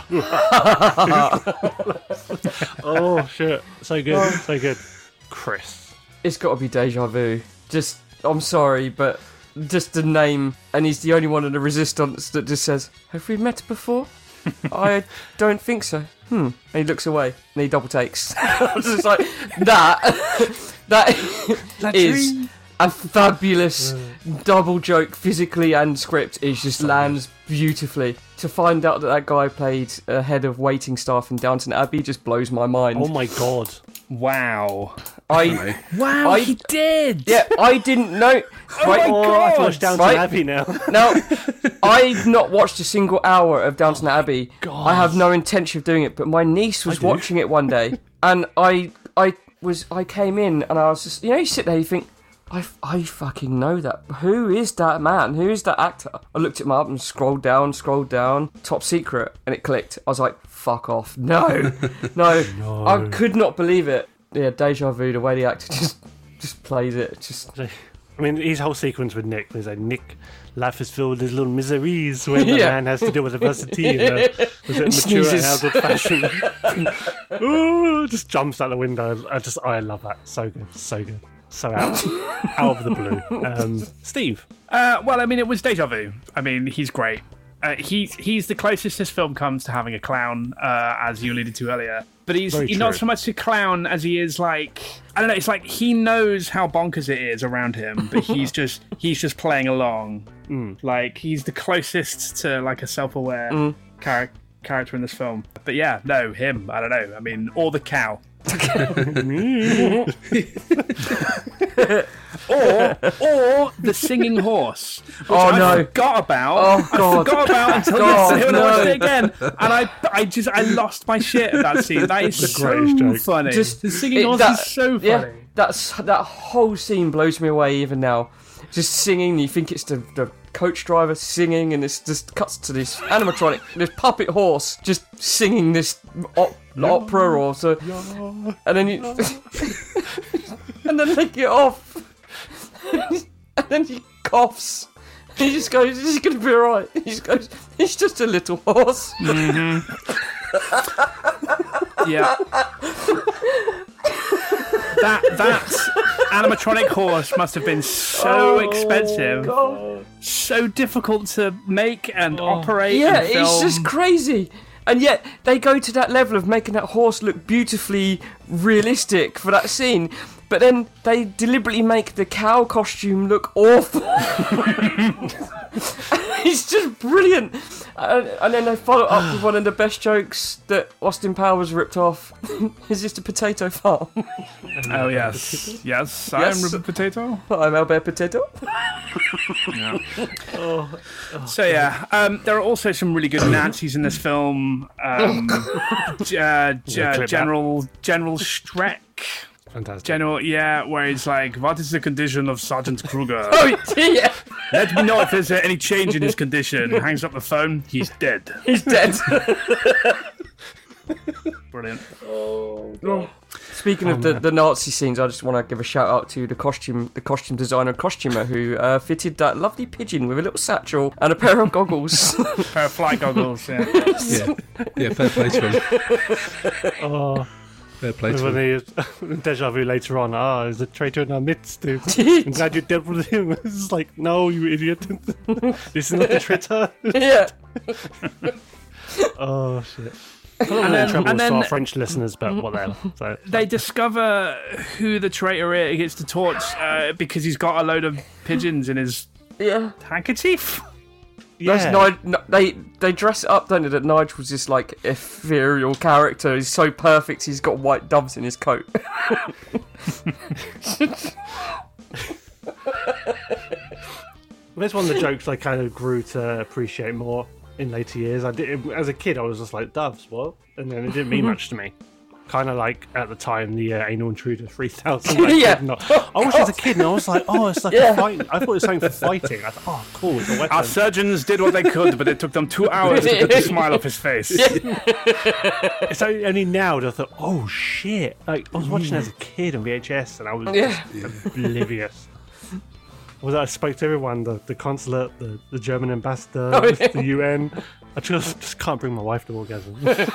oh shit! So good, oh. so good. Chris, it's got to be deja vu. Just, I'm sorry, but just the name, and he's the only one in the Resistance that just says, "Have we met before?" I don't think so. Hmm. And he looks away and he double takes. I'm just like that. That is a fabulous double joke, physically and script. It just lands beautifully. To find out that that guy played a head of waiting staff in Downton Abbey just blows my mind. Oh my god! Wow! I wow! I, he did. Yeah, I didn't know. Oh right, my god! I watched Downton right? Abbey now. Now, I've not watched a single hour of Downton Abbey. God. I have no intention of doing it. But my niece was watching it one day, and I, I was, I came in, and I was just, you know, you sit there, you think, I, I fucking know that. Who is that man? Who is that actor? I looked him up and scrolled down, scrolled down. Top Secret, and it clicked. I was like, fuck off. No, no, no. I could not believe it. Yeah, deja vu. The way the actor just, just plays it. Just. I mean, his whole sequence with Nick was like, Nick, life is filled with little miseries when Yeah. a man has to deal with adversity. And, uh, was it mature and adult fashion? Ooh, just jumps out the window. I just, I love that. So good, so good. So out, out of the blue. Um, Steve? Uh, well, I mean, it was deja vu. I mean, he's great. Uh, he's he's the closest this film comes to having a clown, uh, as you alluded to earlier. But he's, he's not so much a clown as he is like, I don't know, it's like he knows how bonkers it is around him, but he's just he's just playing along. Mm. Like, he's the closest to like a self-aware Mm. char- character in this film. But yeah, no, him, I don't know. I mean, or the cow. or or the singing horse, which Oh, I no. forgot about. Oh, God. I forgot about until God, yesterday when I watched no. it again, and I I just I lost my shit at that scene. That is The so greatest joke. funny. Just the singing it- horse that- is so funny. Yeah, that's that whole scene blows me away even now. Just singing, you think it's the, the coach driver singing, and it's just cuts to this animatronic, this puppet horse, just singing this op- opera or so, and then you, and then they get off, and then he coughs. He just goes, "This is gonna be alright." He just goes, "He's just a little horse." Mm-hmm. Yeah. That that animatronic horse must have been so Oh, expensive, God. so difficult to make and operate. Yeah, and film. it's just crazy. And yet they go to that level of making that horse look beautifully realistic for that scene. But then they deliberately make the cow costume look awful. It's just brilliant. And, and then they follow up with one of the best jokes that Austin Powers ripped off. Is this the potato farm? Oh yes, yes. I Yes. am Ribbon Potato. I'm Albert Potato. Yeah. Oh, So yeah, um, there are also some really good Nazis in this film. Um, G- uh, G- Yeah, uh, clip General General Streck. fantastic. General, yeah, where he's like, "What is the condition of Sergeant Kruger? Oh, yeah. Let me know if there's uh, any change in his condition." Hangs up the phone. He's dead. He's dead. Brilliant. Speaking Oh, of the, man. the Nazi scenes, I just want to give a shout out to the costume the costume designer and costumer who uh, fitted that lovely pigeon with a little satchel and a pair of goggles. Pair of flight goggles. Yeah. Yeah, yeah, fair play to him. Oh, Fair play to when him. they deja vu later on. Ah, there's a traitor in our midst. Dude. I'm glad you dealt with him. It's like, no, you idiot. This is not the traitor. Yeah. Oh shit. And then- then, trouble and for then- our French listeners, but whatever. So They discover who the traitor is. He gets the torch uh, because he's got a load of pigeons in his Yeah. handkerchief. That's yeah. Nigel, no, they they dress it up, don't they? That Nigel was this like ethereal character. He's so perfect. He's got white doves in his coat. That's one of the jokes I kind of grew to appreciate more in later years. I did as a kid. I was just like, doves, what? And then it didn't mean much to me. kind of like at the time the uh, Anal Intruder three thousand. Like, Yeah. not, I watched it as a kid and I was like, oh, it's like Yeah. a fight. I thought it was something for fighting. I thought, oh, cool, it's a weapon. Our surgeons did what they could, but it took them two hours to put the smile off his face. It's only, only now that I thought, oh shit! Like I was watching it as a kid on V H S and I was Yeah. just oblivious. Was I spoke to everyone, the, the consulate, the, the German ambassador, Oh, yeah. the U N. I just just can't bring my wife to orgasm.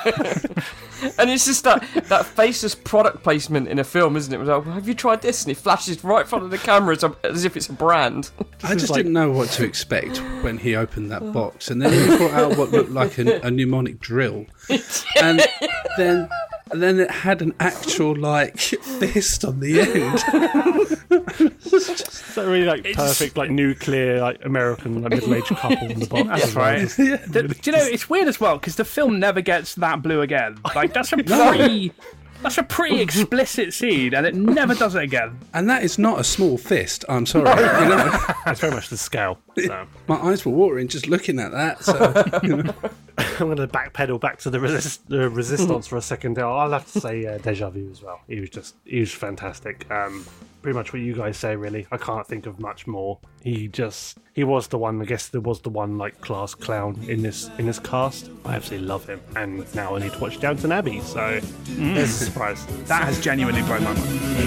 And it's just that, that faceless product placement in a film, isn't it? It was like, well, have you tried this? And he flashes right in front of the camera as, a, as if it's a brand. I just like- didn't know what to expect when he opened that box, and then he brought out what looked like a, a mnemonic drill, and then and then it had an actual like fist on the end. It's that really like perfect, like nuclear, like American, like middle-aged couple in the box. That's right. The- do you know, it's weird as well, because the film never gets that blue again. Like, that's a pretty... That's a pretty explicit scene, and it never does it again. And that is not a small fist. I'm sorry. You know, It's very much the scale. So. my eyes were watering just looking at that. So, you know. I'm going to backpedal back to the, resist- the resistance for a second. I'll have to say uh, Deja Vu as well. He was just, he was fantastic. Um, pretty much what you guys say, really. I can't think of much more. He just, he was the one. I guess there was the one like class clown in this in this cast. I absolutely love him, and now I need to watch Downton Abbey. So there's a surprise. That has genuinely blown my mind.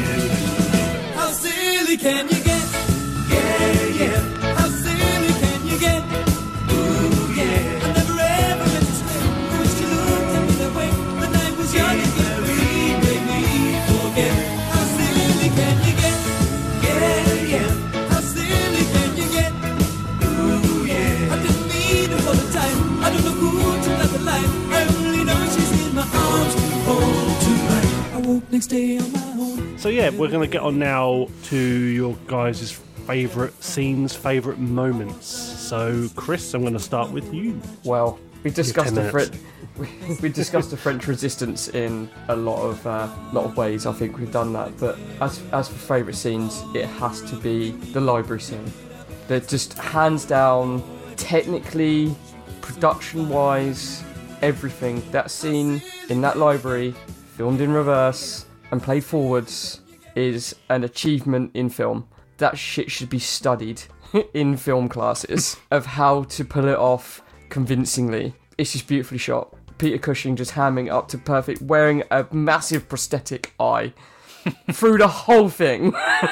How silly can you get? Yeah, yeah. How silly can you get? Ooh, yeah. I never ever meant to stay. I wish you looked at me that way. When I was young and free, made me forget. How silly can you get? Yeah, yeah. How silly can you get? Ooh, yeah. I didn't mean it all the time. I don't know who took that alive. I only know she's in my arms. Hold tonight. I woke next day on my own. So yeah, we're going to get on now to your guys' favourite scenes, favourite moments. So Chris, I'm going to start with you. Well, we discussed ten the Fre- minutes. we, we discussed the French Resistance in a lot of uh, lot of ways. I think we've done that. But as as for favourite scenes, it has to be the library scene. They're just hands down, technically, production-wise, everything. That scene in that library, filmed in reverse and played forwards, is an achievement in film. That shit should be studied in film classes of how to pull it off convincingly. It's just beautifully shot. Peter Cushing just hamming up to perfect, wearing a massive prosthetic eye through the whole thing.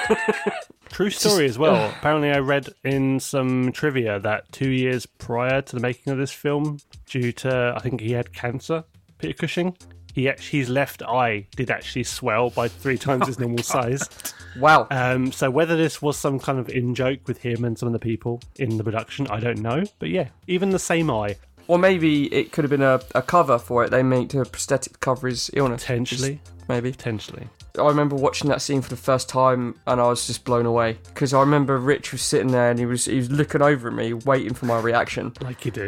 True story as well. Apparently I read in some trivia that two years prior to the making of this film, due to, I think he had cancer, Peter Cushing, he actually, his left eye did actually swell by three times his normal size. Wow. Um, so whether this was some kind of in-joke with him and some of the people in the production, I don't know. But yeah, even the same eye. Or maybe it could have been a, a cover for it. They made a prosthetic cover his illness. Potentially. Just maybe. Potentially. I remember watching that scene for the first time and I was just blown away. Because I remember Rich was sitting there and he was he was looking over at me, waiting for my reaction. Like you do.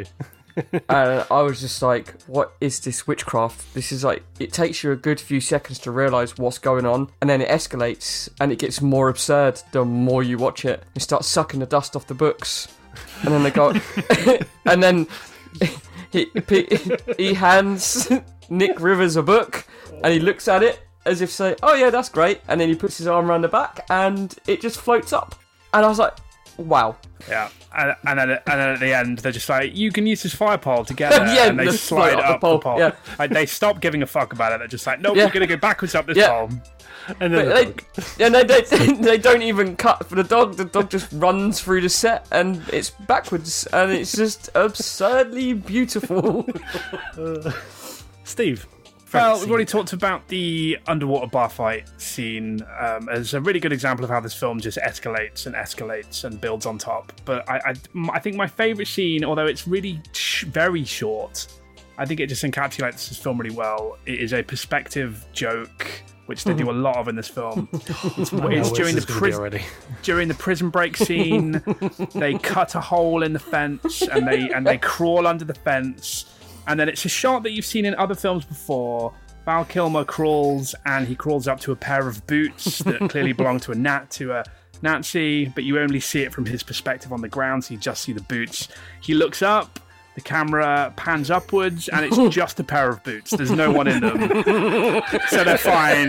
And I was just like, what is this witchcraft? This is like, it takes you a good few seconds to realise what's going on, and then it escalates, and it gets more absurd the more you watch it. You start sucking the dust off the books, and then they go, and then he, he, he hands Nick Rivers a book, and he looks at it as if say, oh yeah, that's great, and then he puts his arm around the back, and it just floats up. And I was like, wow. Yeah, and, and, then, and then at the end, they're just like, you can use this fire pole to get there, Yeah, and they just slide slide up, up the the pole, pole. yeah. Like, they stop giving a fuck about it. They're just like, nope, Yeah. we're going to go backwards up this Yeah. pole. And then But the they, yeah, they, they, they don't even cut for the dog. The dog just runs through the set and it's backwards, and it's just absurdly beautiful. Steve. Well, we've already talked about the underwater bar fight scene um, as a really good example of how this film just escalates and escalates and builds on top. But I, I, I think my favourite scene, although it's really sh- very short, I think it just encapsulates this film really well. It is a perspective joke, which they do a lot of in this film. It's, it's during the pris- during the prison break scene. They cut a hole in the fence and they and they crawl under the fence. And then it's a shot that you've seen in other films before. Val Kilmer crawls, and he crawls up to a pair of boots that clearly belong to a nat to a Nazi, but you only see it from his perspective on the ground, so you just see the boots. He looks up, The camera pans upwards, and it's just a pair of boots. There's no one in them, so they're fine.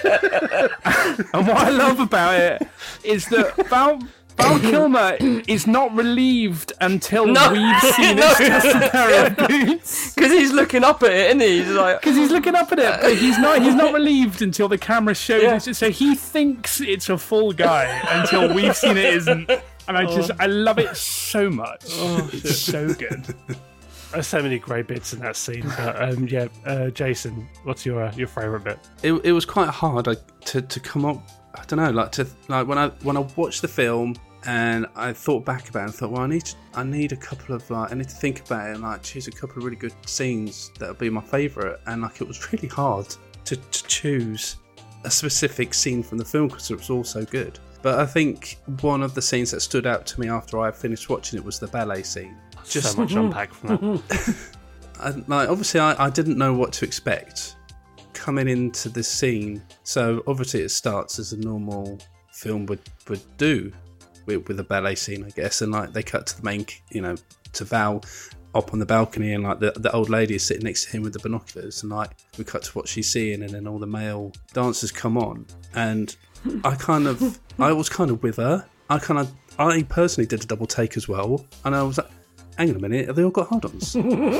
And what I love about it is that Val, Val Kilmer is not relieved until No. we've seen No. it's just a pair of boots. Because he's looking up at it, isn't he? He's like, Because he's looking up at it, but he's not. He's not relieved until the camera shows Yeah. it. So he thinks it's a full guy until we've seen it isn't. And I just, I love it so much. It's so good. There's so many great bits in that scene. But um, yeah, uh, Jason, what's your uh, your favourite bit? It, it was quite hard like, to to come up. I don't know, like to like when I when I watched the film and I thought back about it and thought, well, I need to, I need a couple of like I need to think about it and like choose a couple of really good scenes that'll be my favourite. And like it was really hard to, to choose a specific scene from the film because it was all so good. But I think one of the scenes that stood out to me after I finished watching it was the ballet scene. Just so much unpack from that. I, like obviously I, I didn't know what to expect coming into this scene. So obviously it starts as a normal film would, would do with, with a ballet scene, I guess. And like they cut to the main, you know, to Val up on the balcony, and like the, the old lady is sitting next to him with the binoculars, and like we cut to what she's seeing, and then all the male dancers come on, and I kind of I was kind of with her. I kind of I personally did a double take as well, and I was like, hang on a minute, have they all got hold-ons?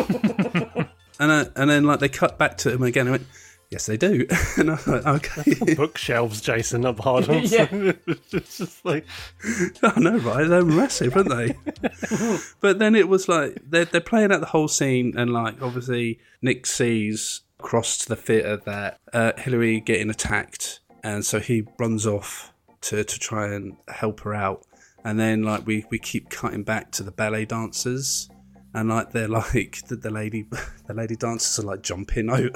and I, and then like they cut back to him again. I went, yes, they do. And I was like, okay. Bookshelves, Jason, not hard-ons. Yeah. It's just like, I know, right? They're massive, aren't they? But then it was like they're they're playing out the whole scene, and like obviously Nick sees across to the theatre that uh, Hillary getting attacked, and so he runs off to to try and help her out. And then like we, we keep cutting back to the ballet dancers, and like they're like the, the lady the lady dancers are like jumping out.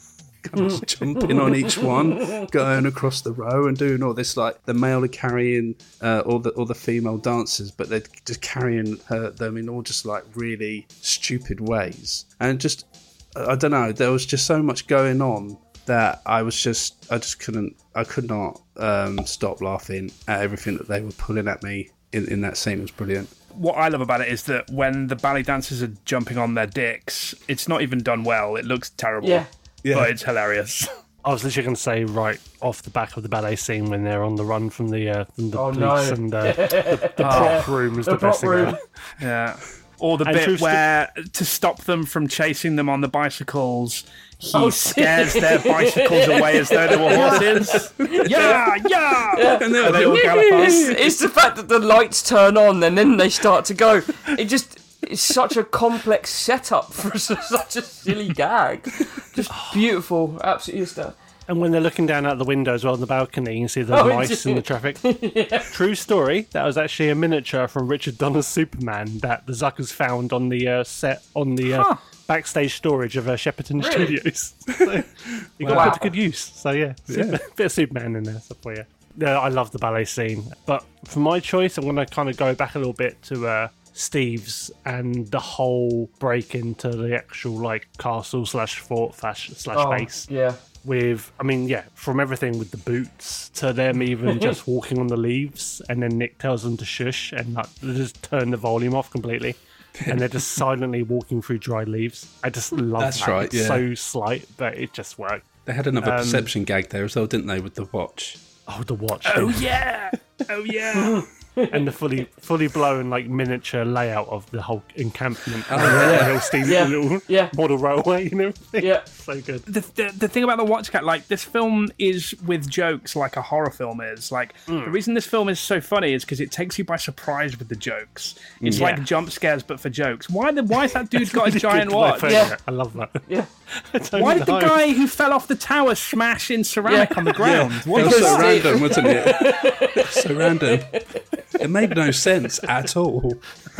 kind of jumping on each one, going across the row and doing all this. Like the male are carrying uh, all the all the female dancers, but they're just carrying her, them in all just like really stupid ways. And just I don't know, there was just so much going on that I was just I just couldn't I could not um, stop laughing at everything that they were pulling at me in, in that scene. It was brilliant. What I love about it is that when the ballet dancers are jumping on their dicks, it's not even done well. It looks terrible. Yeah. Yeah. But it's hilarious. I was literally going to say right off the back of the ballet scene when they're on the run from the, uh, from the Oh, police no. and uh, the, the prop room is the, The best prop thing room. ever. Yeah. Or the And bit true sto- where, to stop them from chasing them on the bicycles, he Oh, scares their bicycles away as though they were horses. Yeah, yeah! And they, they all gallop It's, past. it's the fact that the lights turn on and then they start to go. It just it's such a complex setup for such a silly gag. Just beautiful, absolutely stuff. And when they're looking down out the window as well on the balcony, you can see the Oh, mice it's- in the traffic. True story. That was actually a miniature from Richard Donner's Superman that the Zuckers found on the uh, set on the uh, Huh. backstage storage of uh, Shepperton Really? Studios. So you got Wow. put to good use. So yeah, Super, bit of Superman in there. So for you. Yeah, I love the ballet scene. But for my choice, I'm going to kind of go back a little bit to uh, Steve's and the whole break into the actual like castle slash fort slash slash Oh, base. yeah. With, I mean, yeah, from everything with the boots to them even just walking on the leaves, and then Nick tells them to shush and like, they just turn the volume off completely, and they're just silently walking through dry leaves. I just love That's that. right, It's yeah. so slight, but it just worked. They had another Um, perception gag there as well, didn't they, with the watch? Oh, the watch. Oh, thing. yeah! Oh, yeah! And the fully fully blown like miniature layout of the whole encampment. Oh, and yeah. the little steam Yeah. little Yeah. model railway and everything. Yeah. So good. The, the, the thing about the watch cat, like, this film is with jokes like a horror film is. Like, Mm. the reason this film is so funny is because it takes you by surprise with the jokes. It's Yeah. like jump scares, but for jokes. Why the why has that dude got a giant Good way of watch? putting Yeah. it. I love that. Yeah. I don't Why did the know. guy who fell off the tower smash in ceramic Yeah. on the ground? What It is was so that? random, wasn't it? So random. It made no sense at all.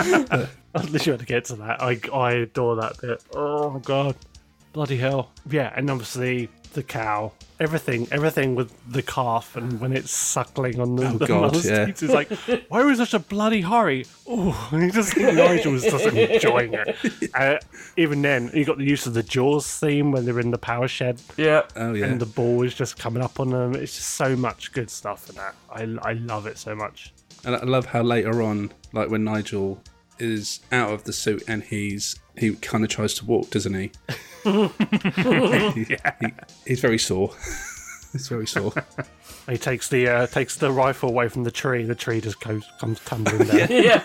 I literally had to get to that. I, I adore that bit. Oh my god. Bloody hell. Yeah, and obviously the cow. Everything, everything with the calf and when it's suckling on the, Oh the God, mother's yeah. teeth. It's like, why was such a bloody hurry? Oh, and you just think Nigel was just enjoying it. Uh, even then, you got the use of the Jaws theme when they're in the power shed. Yeah. Oh, yeah. And the ball is just coming up on them. It's just so much good stuff in that. I, I love it so much. And I love how later on, like when Nigel is out of the suit and he's he kind of tries to walk, doesn't he? he, Yeah. he he's very sore. He's very sore. He takes the uh, takes the rifle away from the tree. The tree just goes comes tumbling down. Yeah.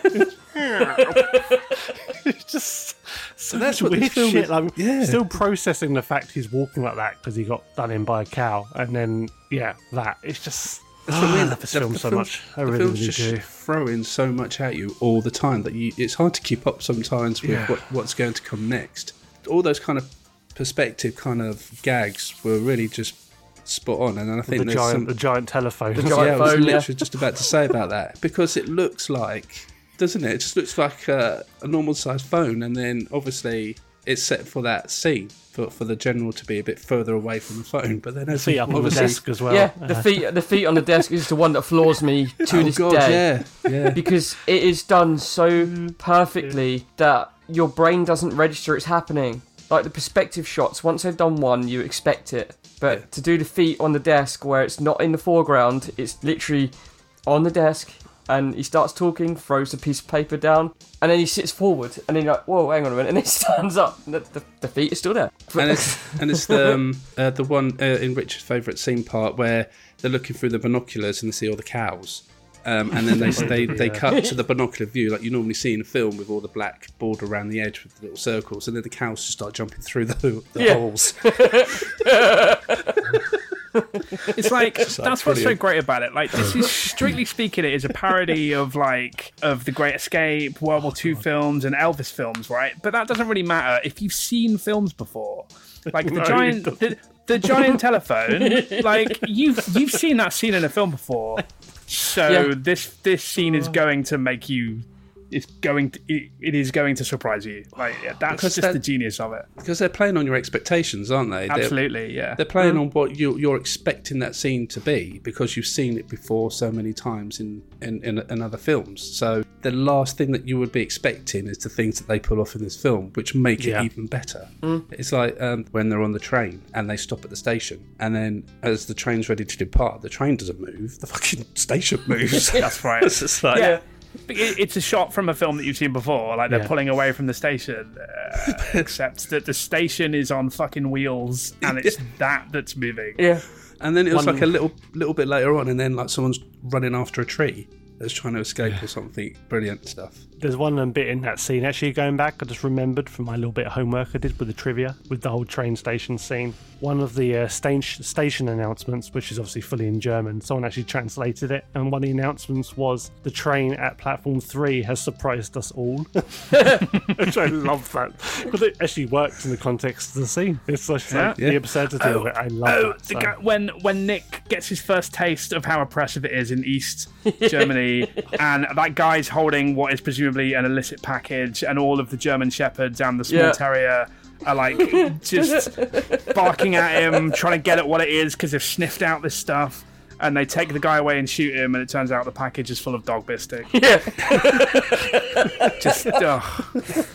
It's just so that's what this weird film shit. is- I'm yeah. still processing the fact he's walking like that because he got done in by a cow, and then yeah, that it's just. That's what I mean. I love this The- film the so film- much. I the really, film's really just do. throwing so much at you all the time that you, it's hard to keep up sometimes with Yeah. what, what's going to come next. All those kind of perspective kind of gags were really just spot on, and I think The there's giant, some. the giant telephone. The yeah, giant I was phone, yeah. literally just about to say about that because it looks like, doesn't it? It just looks like a, a normal sized phone, and then obviously it's set for that scene for for the general to be a bit further away from the phone. But then as Feet up on the obviously- desk as well. Yeah, the feet, the feet on the desk is the one that floors me to Oh this god, day. yeah, yeah. Because it is done so perfectly that your brain doesn't register it's happening. Like the perspective shots, once they've done one, you expect it. But Yeah. to do the feet on the desk where it's not in the foreground, it's literally on the desk, and he starts talking, throws a piece of paper down, and then he sits forward, and then you're like, whoa, hang on a minute, and then he stands up, and the, the, the feet are still there. and it's and it's the um, uh, the one uh, in Richard's favourite scene part where they're looking through the binoculars and they see all the cows, um, and then they they, they cut to the binocular view like you normally see in a film with all the black border around the edge with the little circles, and then the cows just start jumping through the, the Yeah. holes. It's like It's like that's what's so brilliant. great about it. Like this is strictly speaking, it is a parody of like of the Great Escape, World War Two films, and Elvis films, right? But that doesn't really matter if you've seen films before. Like the No, giant, it the, the giant telephone. Like you've you've seen that scene in a film before. So Yeah. this this scene is going to make you. It's going to. It, it is going to surprise you. Like yeah, that's Because just that- the genius of it. Because they're playing on your expectations, aren't they? They're- Absolutely, yeah. They're playing on what you, you're expecting that scene to be because you've seen it before so many times in, in, in, in other films. So the last thing that you would be expecting is the things that they pull off in this film, which make Yeah. it even better. It's like um, when they're on the train and they stop at the station, and then as the train's ready to depart, the train doesn't move, the fucking station moves. That's right. It's just like, Yeah. It- It's a shot from a film that you've seen before, like they're Yeah. pulling away from the station, uh, except that the station is on fucking wheels and it's that that's moving. Yeah. And then it was One- like a little little bit later on, and then like someone's running after a tree that's trying to escape or something. Brilliant stuff. There's one um, bit in that scene, actually, going back, I just remembered from my little bit of homework I did with the trivia, with the whole train station scene. One of the uh, sta- station announcements, which is obviously fully in German, someone actually translated it, and one of the announcements was, the train at platform three has surprised us all. Which I love that, because it actually works in the context of the scene. It's just like Yeah. the absurdity of it. I love Oh, that. the so. guy, when when Nick gets his first taste of how oppressive it is in East Germany, and that guy's holding what is presumably an illicit package, and all of the German shepherds and the small Yeah. terrier are like just barking at him, trying to get at what it is because they've sniffed out this stuff. And they take the guy away and shoot him, and it turns out the package is full of dog biscuit. Yeah. Just, ugh.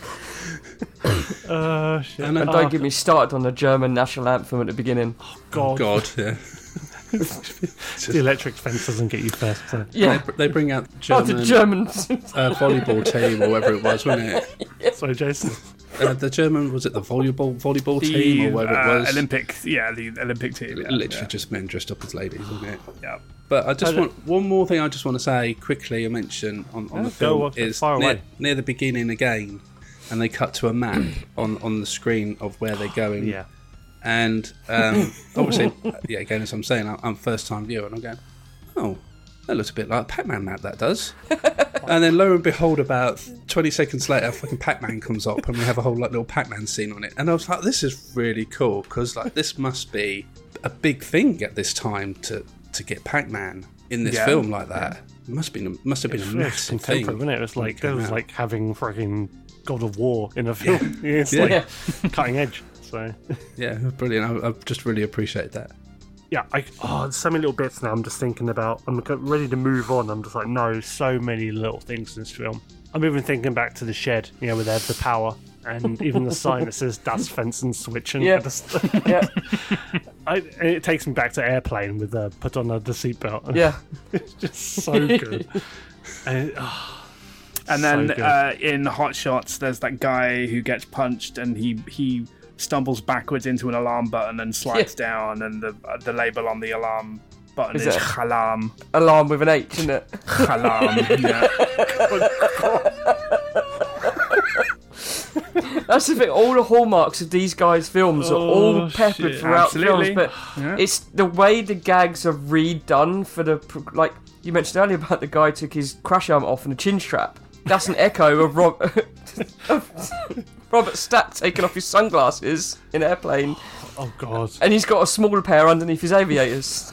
Uh, shit. And, uh, And don't get me started on the German national anthem at the beginning. God, God, yeah. the electric fence doesn't get you first. So. Yeah. They, they bring out Oh, German the Germans. uh, volleyball team or whatever it was, wasn't it? Sorry, Jason. Uh, the German, was it the volleyball volleyball team or whatever uh, it was? Olympic, yeah, the Olympic team. Yeah, Literally yeah. just men dressed up as ladies, wasn't it? Yeah. But I just I want one more thing. I just want to say quickly. A mention on, on Yeah, the go film on, is fire near, away. near the beginning again, and they cut to a map on, on the screen of where they're going. Yeah. And um, obviously, yeah, again, as I'm saying, I- I'm first time viewer, and I'm going, oh, that looks a bit like a Pac-Man map. That does. And then lo and behold, about twenty seconds later, fucking Pac-Man comes up, and we have a whole like little Pac-Man scene on it. And I was like, this is really cool because like this must be a big thing at this time to to get Pac-Man in this Yeah. film like that. It must be must have been a It's massive thing. contemporary, wasn't it? It was like it came was out. like having fucking God of War in a film. It's Yeah. like Yeah. cutting edge. So Yeah, brilliant. I, I just really appreciate that. yeah, I oh, there's so many little bits now. I'm just thinking about. I'm go- ready to move on. I'm just like, no, so many little things in this film. I'm even thinking back to the shed, you know, where they have the power, and even the sign that says "Das Fenster switchen." Yeah. I just, Yeah. I, it takes me back to Airplane with uh, put on uh, the seatbelt. Yeah. It's just so good. And, oh, And So then good. uh, in Hot Shots, there's that guy who gets punched and he he stumbles backwards into an alarm button and slides Yeah. down, and the uh, the label on the alarm button Is is, it? Halam. Alarm with an H, isn't it? Halam. Yeah. That's the thing. All the hallmarks of these guys' films are all Oh, peppered shit. throughout Absolutely. films, but Yeah. it's the way the gags are redone for the pro- like you mentioned earlier about the guy who took his crash helmet off and a chin strap. That's an echo of, Rob- of Robert Stack taking off his sunglasses in Airplane, Oh god. and he's got a smaller pair underneath his aviators.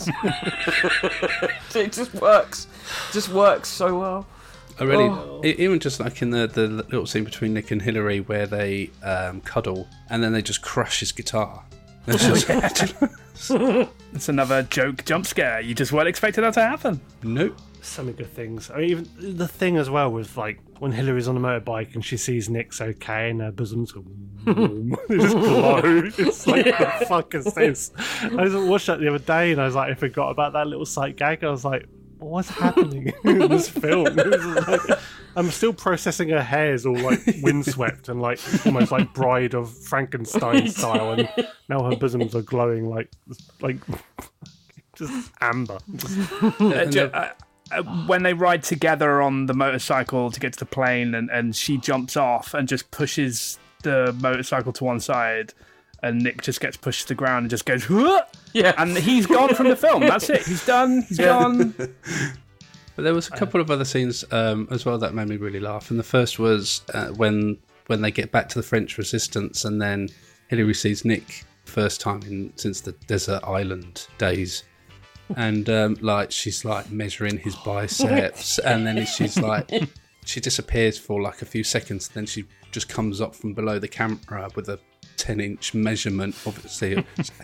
It just works, just works so well. I really, Oh. e- even just like in the, the little scene between Nick and Hillary where they um, cuddle and then they just crush his guitar. It's just, It's another joke jump scare. You just weren't expecting that to happen. nope. So many good things. I mean, even the thing as well with like when Hillary's on a motorbike and she sees Nick's okay and her bosoms go boom, they just glow. It's like, the fuck is this? I just watched that the other day and I was like, I forgot about that little sight gag. I was like, what's happening in this film? It was like, I'm still processing her hair's all like windswept and like almost like Bride of Frankenstein style, and now her bosoms are glowing like like just amber. Uh, ju- uh, uh, when they ride together on the motorcycle to get to the plane, and, and she jumps off and just pushes the motorcycle to one side, and Nick just gets pushed to the ground and just goes, "Huh!" Yeah, and he's gone from the film. That's it. He's done. He's gone. But there was a couple of other scenes um, as well that made me really laugh. And the first was uh, when when they get back to the French Resistance, and then Hillary sees Nick first time in since the desert island days, and um, like she's like measuring his biceps, and then she's like she disappears for like a few seconds, then she just comes up from below the camera with a ten inch measurement, obviously.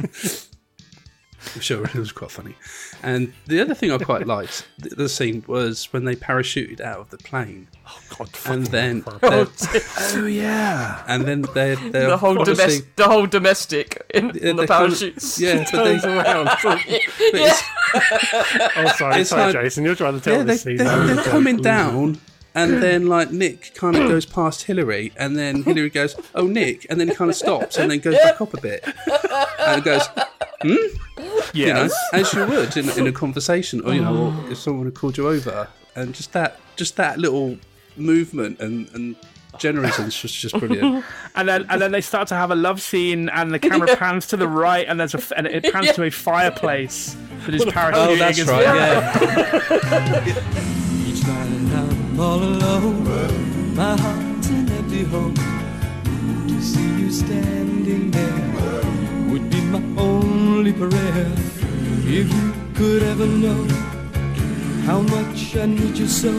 I'm sure it was quite funny. And the other thing I quite liked, the, the scene, was when they parachuted out of the plane. Oh god! And then, Oh, they're- Oh yeah. and then they're, they're the whole obviously- domestic, the whole domestic in, Yeah, in the they kind of- parachutes. yeah, but they, Turns around. but it's- Oh, sorry, It's sorry, like- Jason. You're trying to tell yeah, they, this scene. they, That was they're a coming joke. down, and then like Nick kind of goes past Hillary, and then Hillary goes, "Oh, Nick," and then he kind of stops and then goes back up a bit, and goes, "Hmm." You know, Yes. as you would in, in a conversation, or you know, or if someone had called you over, and just that, just that little movement and and generousness was just brilliant. And then and then they start to have a love scene, and the camera pans to the right, and there's a f- and it pans Yeah. to a fireplace that is parachuting. Oh, that's as right. well. Yeah, Each night I'm all alone, my heart's an empty home. To see you standing there would be my only prayer. If you could ever know how much I need you so,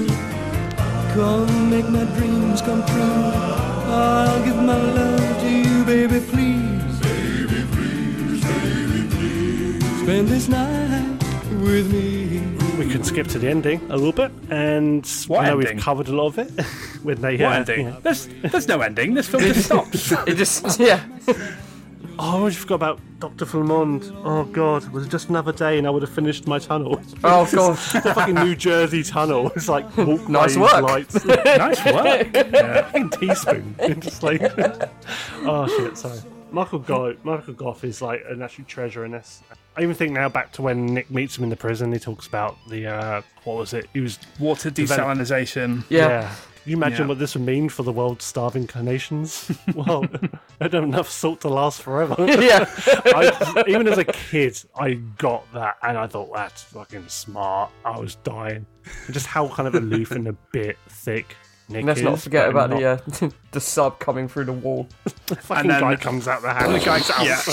come make my dreams come true. I'll give my love to you, baby, please. Baby, please, baby, please. Spend this night with me. We can skip to the ending a little bit, and What I know ending? we've covered a lot of it. when they, What uh, ending? yeah. There's there's no ending. This film just stops. It just, yeah. Oh, I always forgot about Doctor Flamond. Oh god, was it just another day and I would have finished my tunnel? Oh god. The fucking New Jersey tunnel. It's like walkways, Nice work. lights, Nice work. Yeah. fucking teaspoon. Just like, oh shit. Sorry. Michael Goff, Michael Goff is like an absolute treasure in this. I even think now back to when Nick meets him in the prison. He talks about the uh, what was it? He was Water desalinization. Yeah. Can you imagine Yeah. what this would mean for the world's starving carnations? Well, they don't have enough salt to last forever. Yeah. I, even as a kid, I got that, and I thought that's fucking smart. I was dying. And just how kind of aloof and a bit thick Nick And let's is. not forget but about not- the uh, the sub coming through the wall. the fucking and then- guy comes out the hand. The guy's out Yeah.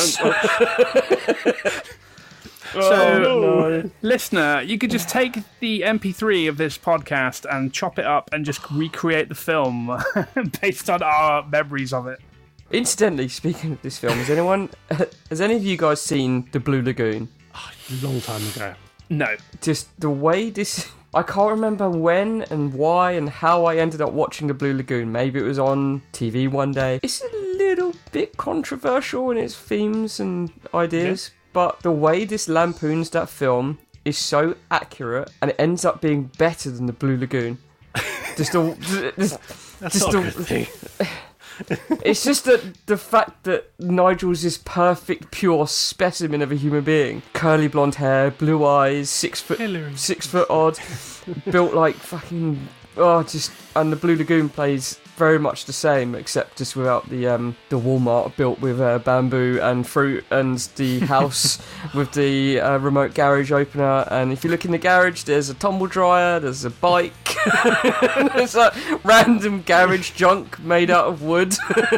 front. So, Oh, no. listener, you could just take the M P three of this podcast and chop it up and just recreate the film based on our memories of it. Incidentally, speaking of this film, has anyone, has any of you guys seen The Blue Lagoon? Long time ago. No. Just the way this, I can't remember when and why and how I ended up watching The Blue Lagoon. Maybe it was on T V one day. It's a little bit controversial in its themes and ideas, but the way this lampoons that film is so accurate, and it ends up being better than The Blue Lagoon. Just a, just, That's just not a a, good thing. It's just that the fact that Nigel's this perfect, pure specimen of a human being. Curly blonde hair, blue eyes, six foot, Hillary. six foot odd, built like fucking. Oh, just and the Blue Lagoon plays very much the same, except just without the um the Walmart built with uh, bamboo and fruit, and the house with the uh, remote garage opener. And if you look in the garage, there's a tumble dryer, there's a bike, there's like random garage junk made out of wood.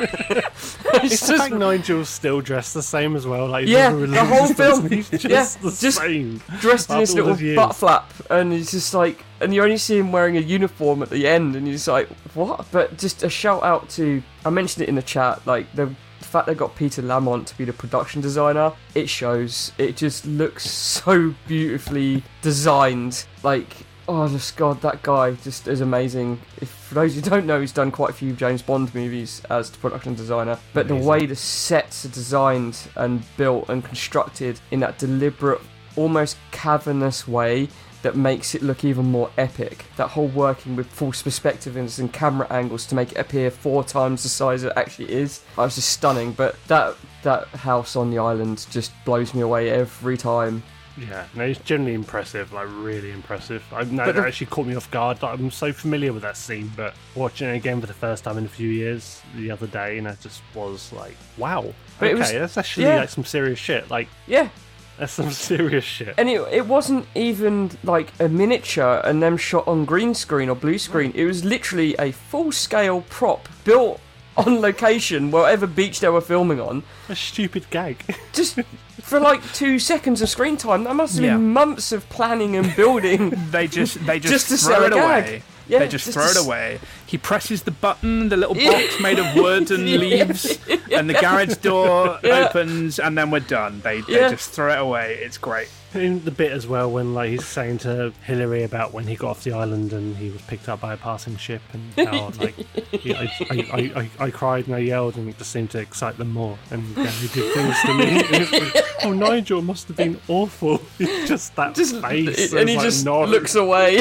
it's It's just like Nigel's still dressed the same as well. Like he's Yeah, never the whole released, film. He's just Yeah, the just same. dressed in After this all little those years. butt flap, and he's just like, and you only see him wearing a uniform at the end, and you're just like, what? But just a shout out to, I mentioned it in the chat, like the fact they got Peter Lamont to be the production designer, it shows. It just looks so beautifully designed. Like, oh, just God, that guy just is amazing. If for those who don't know, he's done quite a few James Bond movies as the production designer. But Amazing. the way the sets are designed and built and constructed in that deliberate, almost cavernous way that makes it look even more epic. That whole working with false perspective and and camera angles to make it appear four times the size it actually is. I was just stunning. But that that house on the island just blows me away every time. Yeah, no, it's generally impressive, like really impressive. I know But that the- actually caught me off guard. Like, I'm so familiar with that scene, but watching it again for the first time in a few years the other day, and it just was like, wow. But okay, it was- that's actually yeah. like some serious shit. Like, Yeah. that's some serious shit. And it, it wasn't even like a miniature and them shot on green screen or blue screen. It was literally a full-scale prop built on location, wherever beach they were filming on. A stupid gag. Just for like two seconds of screen time. That must have Yeah. been months of planning and building. They just they just, Just to throw sell a it gag. away. Yeah, they just, just throw to it s- away. He presses the button, the little Yeah. box made of wood and Yeah. leaves, and the garage door Yeah. opens, and then we're done. They, they Yeah. just throw it away. It's great. In the bit as well when like he's saying to Hillary about when he got off the island and he was picked up by a passing ship and how like he, I, I, I, I, I cried and I yelled and it just seemed to excite them more and yeah, he did things to me. And it's like, oh, Nigel must have been awful. It's just that Just, face. and he It's like, just no. looks away.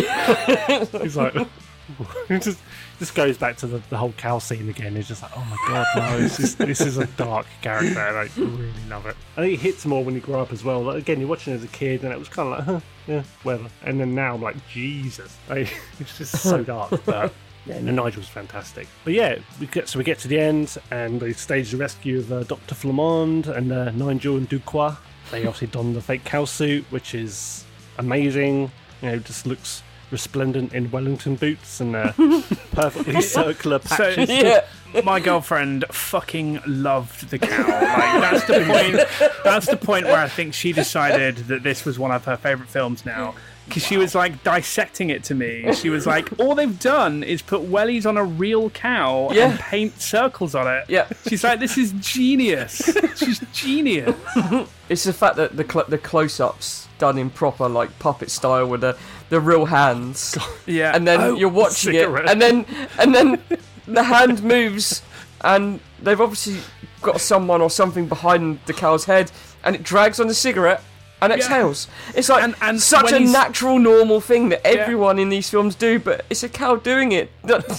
He's like, it just this goes back to the, the whole cow scene again. It's just like, oh my god, no, this is this is a dark character, and I really love it. I think it hits more when you grow up as well. Like, again, you're watching it as a kid, and it was kind of like, huh, yeah, whatever. And then now, I'm like, Jesus, like, it's just so dark. But yeah, no, Nigel's fantastic. But yeah, we get so we get to the end, and they stage the rescue of uh, Doctor Flamond and uh, Nigel and Duquois. They obviously don the fake cow suit, which is amazing. You know, just looks resplendent in Wellington boots and uh, perfectly circular So patches. Yeah. my girlfriend fucking loved the cow. Like that's the point. That's the point where I think she decided that this was one of her favorite films now. Because she was like dissecting it to me. She was like, all they've done is put wellies on a real cow Yeah. and paint circles on it. Yeah. She's like, this is genius. She's genius. It's the fact that the cl- the close-ups done in proper like puppet style with the the real hands, Yeah. and then Oh, you're watching it, cigarette. and then and then the hand moves, and they've obviously got someone or something behind the cow's head, and it drags on the cigarette and exhales. It's like And- and such when a he's- natural, normal thing that everyone in these films do, but it's a cow doing it.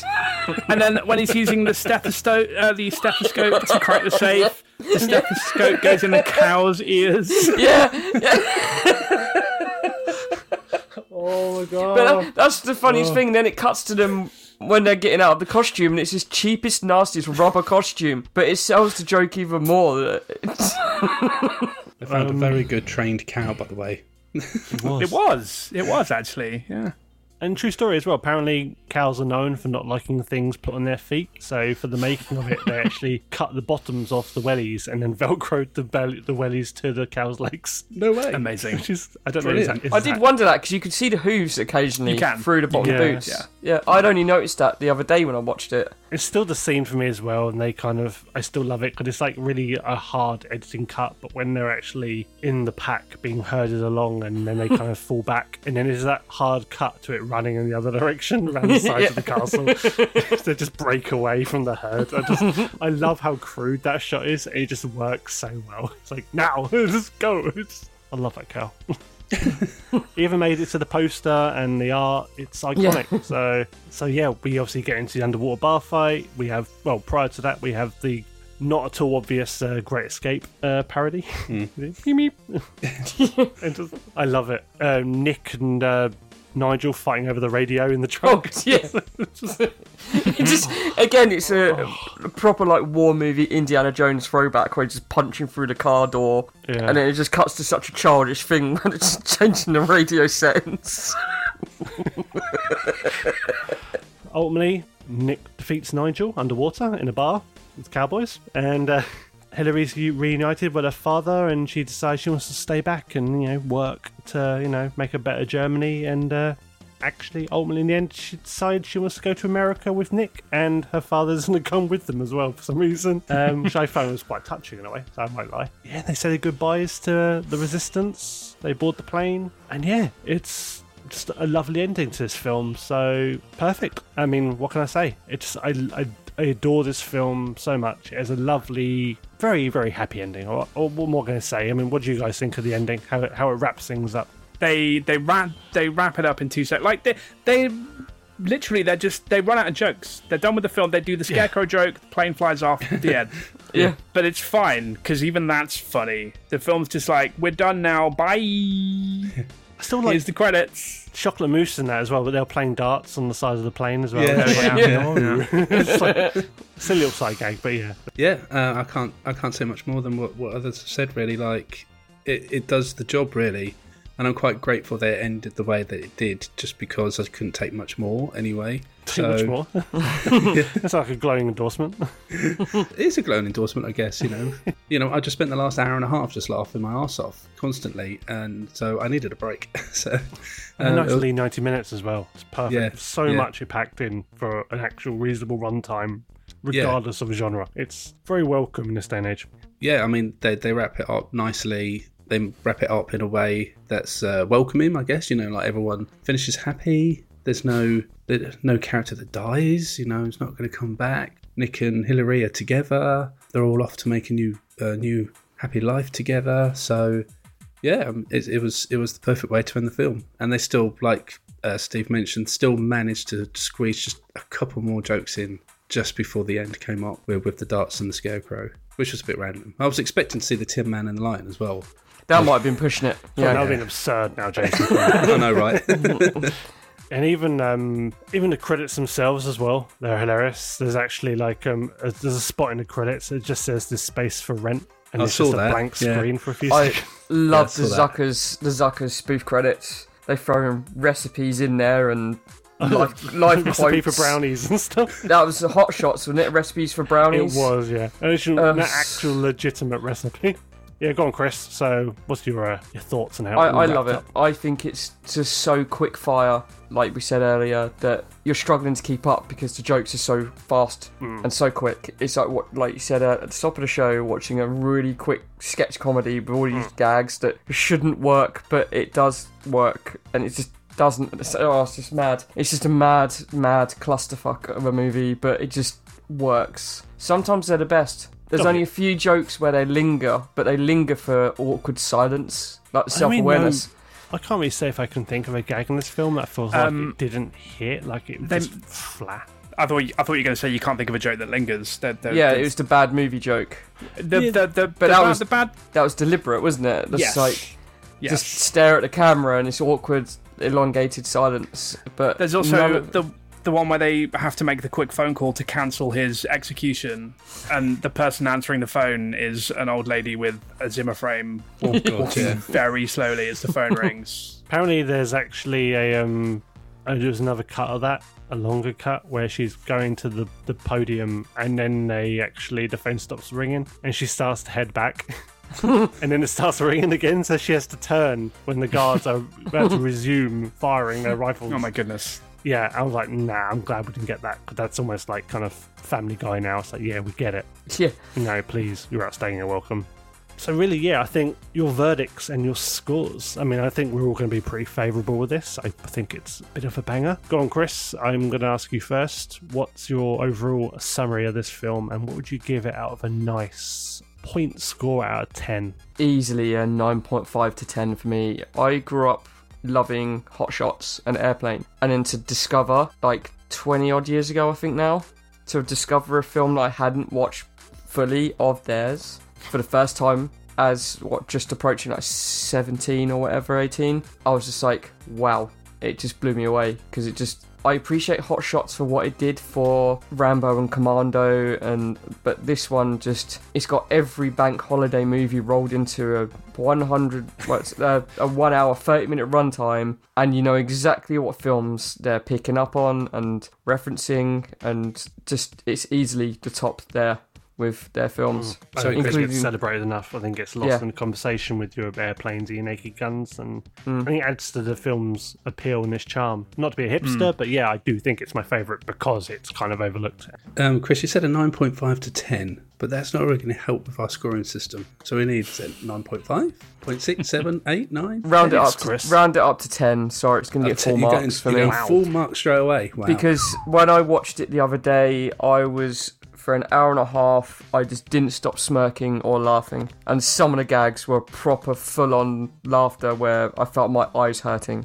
And then when he's using the stethoscope, uh, the stethoscope to crack the safe, the stethoscope goes in the cow's ears. yeah, Oh my god. but that, that's the funniest thing. Then it cuts to them when they're getting out of the costume, and it's this cheapest, nastiest rubber costume, but it sells the joke even more. They found a very good trained cow, by the way. It was. It was. It was actually. Yeah. And true story as well. Apparently, cows are known for not liking things put on their feet. So for the making of it, they actually cut the bottoms off the wellies and then velcroed the belly, the wellies to the cow's legs. No way. Amazing. Which is, I don't Brilliant. know. Is that, is I did that- wonder that because you could see the hooves occasionally You can. through the bottom Yeah. boots. Yeah. yeah, I'd only noticed that the other day when I watched it. It's still the scene for me as well, and they kind of, I still love it because it's like really a hard editing cut. But when they're actually in the pack being herded along, and then they kind of fall back, and then there's that hard cut to it running in the other direction around the side of the castle. They just break away from the herd. I just, I love how crude that shot is. And it just works so well. It's like now, let's go. It's, I love that cow. Even made it to the poster and the art. It's iconic. Yeah. So, so yeah, we obviously get into the underwater bar fight. We have, well, prior to that, we have the not at all obvious uh, Great Escape uh, parody. Mm. Meep, meep. just, I love it. Uh, Nick and uh, Nigel fighting over the radio in the trunk. Oh, yeah. it just again, it's a, a proper like war movie Indiana Jones throwback where he's just punching through the car door, yeah. and then it just cuts to such a childish thing when it's just changing the radio settings. Ultimately, Nick defeats Nigel underwater in a bar with cowboys, and uh, Hillary's reunited with her father, and she decides she wants to stay back and, you know, work to, you know, make a better Germany. And uh, actually, ultimately, in the end, she decides she wants to go to America with Nick, and her father's going to come with them as well for some reason, um, which I found was quite touching in a way, so I might lie. Yeah, they say their goodbyes to the Resistance. They board the plane, and yeah, it's just a lovely ending to this film. So perfect. I mean, what can I say? It's I. I I adore this film so much. It has a lovely, very, very happy ending. Or, or what more can I say? I mean, what do you guys think of the ending? How it, how it wraps things up? They they wrap they wrap it up in two seconds. Like they they literally they're just they run out of jokes. They're done with the film. They do the scarecrow yeah. joke. The plane flies off. The end. yeah, but it's fine because even that's funny. The film's just like, we're done now. Bye. I still like Here's the credits. Chocolate Mousse in that as well, but they're playing darts on the side of the plane as well. Yeah, yeah. yeah. yeah. It's like it's a little side gag, but yeah. Yeah, uh, I can't I can't say much more than what, what others have said. Really, like it, it does the job really, and I'm quite grateful that it ended the way that it did, just because I couldn't take much more anyway. Too so, much more. It's like a glowing endorsement. It is a glowing endorsement, I guess. You know, you know, I just spent the last hour and a half just laughing my arse off constantly, and so I needed a break. so, uh, nicely ninety minutes as well. It's perfect. Yeah, so yeah. much it packed in for an actual reasonable runtime, regardless yeah. of genre. It's very welcome in this day and age. Yeah, I mean, they they wrap it up nicely. They wrap it up in a way that's uh, welcoming, I guess. You know, like everyone finishes happy. There's no there's no character that dies. You know, it's not going to come back. Nick and Hillary are together. They're all off to make a new uh, new happy life together. So, yeah, um, it, it was it was the perfect way to end the film. And they still, like uh, Steve mentioned, still managed to squeeze just a couple more jokes in just before the end came up with, with the darts and the scarecrow, which was a bit random. I was expecting to see the Tin Man and the Lion as well. That might have been pushing it. Yeah, Yeah, that would have been absurd now, Jason. I know, right? And even um, even the credits themselves as well, they're hilarious. There's actually like um, a, there's a spot in the credits that just says "this space for rent," and I it's saw just a that. blank Yeah. screen for a few I seconds. love Yeah, I the saw that. Zuckers the Zuckers spoof credits. They throw in recipes in there and life life Recipe quotes. for brownies and stuff. That was the Hot Shots, wasn't it? Recipes for brownies. It was, yeah. And it's an Um, actual legitimate recipe. Yeah, go on, Chris. So, what's your uh, your thoughts on how I, it all I love it. wrapped up? I think it's just so quick fire, like we said earlier, that you're struggling to keep up because the jokes are so fast Mm. and so quick. It's like what, like you said uh, at the top of the show, watching a really quick sketch comedy with all these Mm. gags that shouldn't work, but it does work, and it just doesn't. It's, oh, it's just mad. It's just a mad, mad clusterfuck of a movie, but it just works. Sometimes they're the best. There's Oh, only yeah. a few jokes where they linger, but they linger for awkward silence, like I mean, self-awareness. um, I can't really say if I can think of a gag in this film that feels Um, like it didn't hit, like it was then- just flat. I thought you, I thought you were going to say you can't think of a joke that lingers. They're, they're, yeah, they're- it was the bad movie joke. the, Yeah, the, the, but the that bad, was- the bad. That was deliberate, wasn't it? Just Yes. like Yes. just stare at the camera and it's awkward, elongated silence. But There's none also of- the the one where they have to make the quick phone call to cancel his execution, and the person answering the phone is an old lady with a Zimmer frame Oh, God, walking yeah. very slowly as the phone rings. Apparently, there's actually a um, oh, there's another cut of that, a longer cut where she's going to the, the podium, and then they actually the phone stops ringing, and she starts to head back, and then it starts ringing again, so she has to turn when the guards are about to resume firing their rifles. Oh my goodness. Yeah, I was like, nah, I'm glad we didn't get that, because that's almost like kind of Family Guy now. It's like, yeah, we get it. yeah, No, please, you're outstaying your welcome. So really, yeah, I think your verdicts and your scores, I mean, I think we're all going to be pretty favourable with this. I think it's a bit of a banger. Go on, Chris, I'm going to ask you first. What's your overall summary of this film, and what would you give it out of a nice point score out of ten? Easily a nine point five to ten for me. I grew up loving Hot Shots and Airplane, and then to discover, like twenty odd years ago I think now, to discover a film that I hadn't watched fully of theirs for the first time as what just approaching like seventeen or whatever, eighteen, I was just like, wow, it just blew me away, because it just, I appreciate Hot Shots for what it did for Rambo and Commando, and but this one just, it's got every bank holiday movie rolled into a one hundred, what's uh, a one hour thirty minute runtime, and you know exactly what films they're picking up on and referencing, and just it's easily the top there with their films. Mm. I don't think it gets celebrated enough. I think it's lost yeah. in the conversation with your Airplanes and your Naked Guns, and mm. I think it adds to the film's appeal and its charm. Not to be a hipster, mm. but yeah, I do think it's my favourite because it's kind of overlooked. Um, Chris, you said a nine point five to ten, but that's not really going to help with our scoring system. So we need nine point five, point six, seven, eight, nine? Round it up to, round it up to ten. Sorry, it's going to get full marks going, for me. Wow. Full marks straight away. Wow. Because when I watched it the other day, I was... for an hour and a half, I just didn't stop smirking or laughing. And some of the gags were proper full-on laughter where I felt my eyes hurting.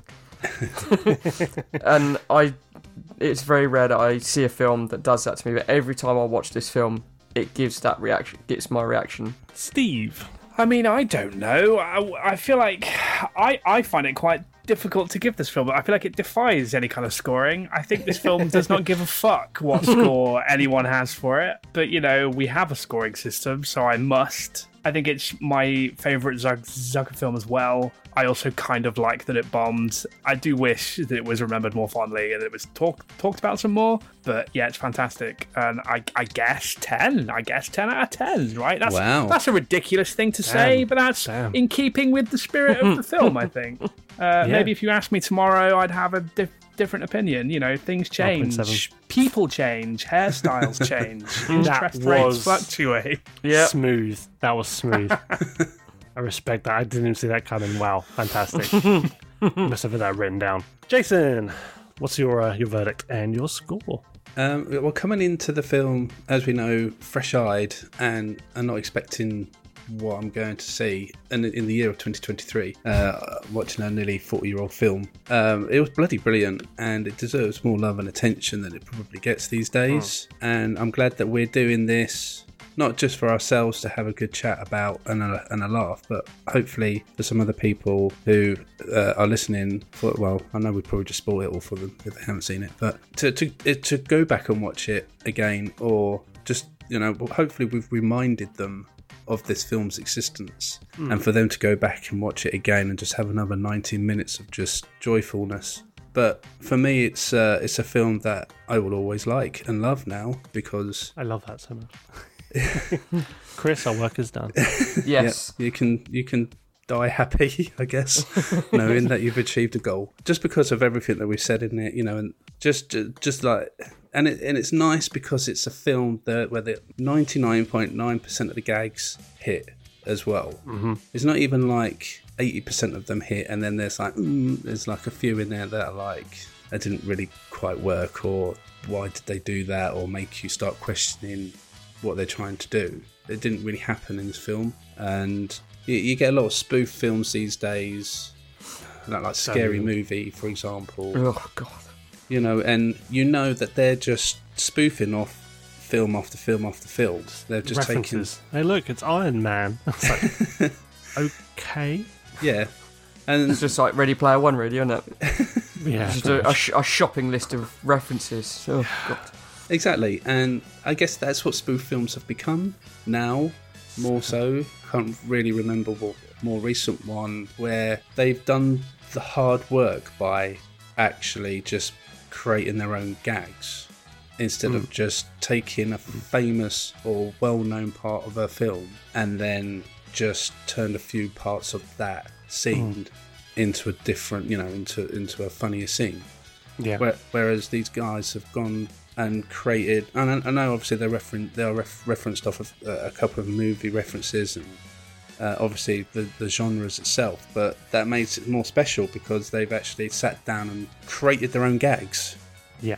And I, it's very rare that I see a film that does that to me, but every time I watch this film, it gives that reaction, gets my reaction. Steve? I mean, I don't know. I, I feel like I, I find it quite difficult to give this film, but I feel like it defies any kind of scoring. I think this film does not give a fuck what score anyone has for it, but you know, we have a scoring system, so I must. I think it's my favourite Zug- Zucker film as well. I also kind of like that it bombed. I do wish that it was remembered more fondly and it was talk- talked about some more, but yeah, it's fantastic. And I, I guess ten. I guess ten out of ten, right? That's, wow. That's a ridiculous thing to Damn. say, but that's Damn. in keeping with the spirit of the film, I think. Uh, yeah. Maybe if you asked me tomorrow, I'd have a diff- different opinion. You know, things change. People change. Hairstyles change. Interest rates fluctuate. Yeah. Smooth. That was smooth. I respect that. I didn't even see that coming. Wow. Fantastic. Must have had that written down. Jason, what's your uh, your verdict and your score? Um, well, coming into the film, as we know, fresh-eyed and I'm not expecting what I'm going to see, and in the year of twenty twenty-three, uh, watching a nearly forty-year-old film, um, it was bloody brilliant, and it deserves more love and attention than it probably gets these days. Oh. And I'm glad that we're doing this not just for ourselves to have a good chat about and a, and a laugh, but hopefully for some other people who uh, are listening. For, well, I know we probably just spoiled it all for them if they haven't seen it, but to to to go back and watch it again, or just, you know, hopefully we've reminded them of this film's existence, mm. and for them to go back and watch it again and just have another ninety minutes of just joyfulness. But for me, it's uh, it's a film that I will always like and love now, because I love that so much. Chris, our work is done. Yes, yeah, you can you can die happy, I guess, knowing that you've achieved a goal, just because of everything that we've said in it, you know, and just just like. And it, and it's nice because it's a film that where the ninety-nine point nine percent of the gags hit as well. Mm-hmm. It's not even like eighty percent of them hit, and then there's like mm, there's like a few in there that are like, that didn't really quite work, or why did they do that, or make you start questioning what they're trying to do. It didn't really happen in this film, and you, you get a lot of spoof films these days, like, like Scary Movie, for example. Oh God. You know, and you know that they're just spoofing off film after film after film. They're just references. taking. Hey, look, it's Iron Man. It's like, okay. Yeah, and it's just like Ready Player One, really, isn't it? Yeah, just a, a, sh- a shopping list of references. Oh God. Exactly, and I guess that's what spoof films have become now, more so. I can't really remember what more recent one where they've done the hard work by actually just creating their own gags instead mm. of just taking a famous or well-known part of a film and then just turned a few parts of that scene mm. into a different, you know, into into a funnier scene. Yeah. Where, whereas these guys have gone and created, and I, I know obviously they're referen- they are ref- referenced off of uh, a couple of movie references and uh, obviously the, the genres itself, but that makes it more special because they've actually sat down and created their own gags. Yeah.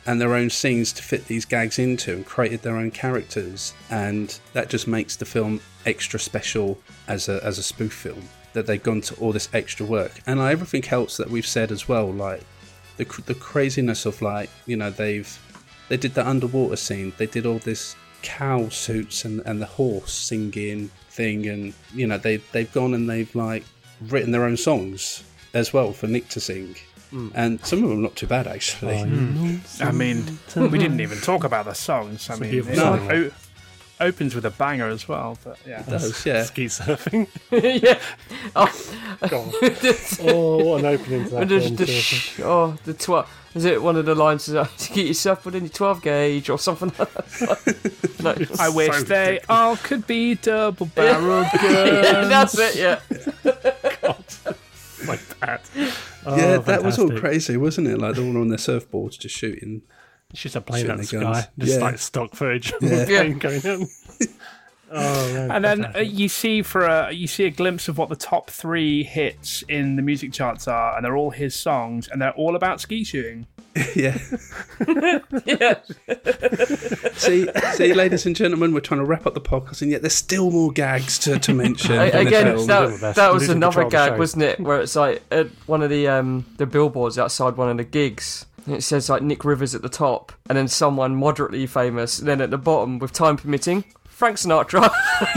and their own scenes to fit these gags into and created their own characters, and that just makes the film extra special as a as a spoof film, that they've gone to all this extra work. And like, everything else that we've said as well, like the the craziness of, like, you know, they've they did the underwater scene, they did all this cow suits and, and the horse singing thing, and you know they they've gone and they've like written their own songs as well for Nick to sing. Mm. And some of them not too bad, actually. Mm. I mean, we didn't even talk about the songs. I It's a mean, beautiful it song. o- opens with a banger as well. But yeah, It does, yeah. Ski surfing. yeah. Oh, Go on. Oh, what an opening to that And the, film, the seriously. sh- oh, the twelve. Is it one of the lines? Is uh, to get yourself within your twelve gauge or something like that? No. I wish so they ridiculous. all could be double barrel guns. yeah, that's it. Yeah. Like that. yeah, Oh, that was all fantastic. crazy, wasn't it? Like they're all on their surfboards just shooting. It's just a plane out of the Shooting the sky. guns. Just Yeah. like stock footage. of Yeah. the plane going in. Oh, man, And then uh, fantastic. you see for a you see a glimpse of what the top three hits in the music charts are, and they're all his songs, and they're all about ski shooting. yeah. Yeah. See, see, ladies and gentlemen, we're trying to wrap up the podcast, and yet there's still more gags to, to mention. I- from the Again, film. doing the that, best. that was Losing another control of the gag, show. wasn't it? Where it's like at one of the um the billboards outside one of the gigs. And it says like Nick Rivers at the top, and then someone moderately famous. And then at the bottom, with time permitting, Frank Sinatra.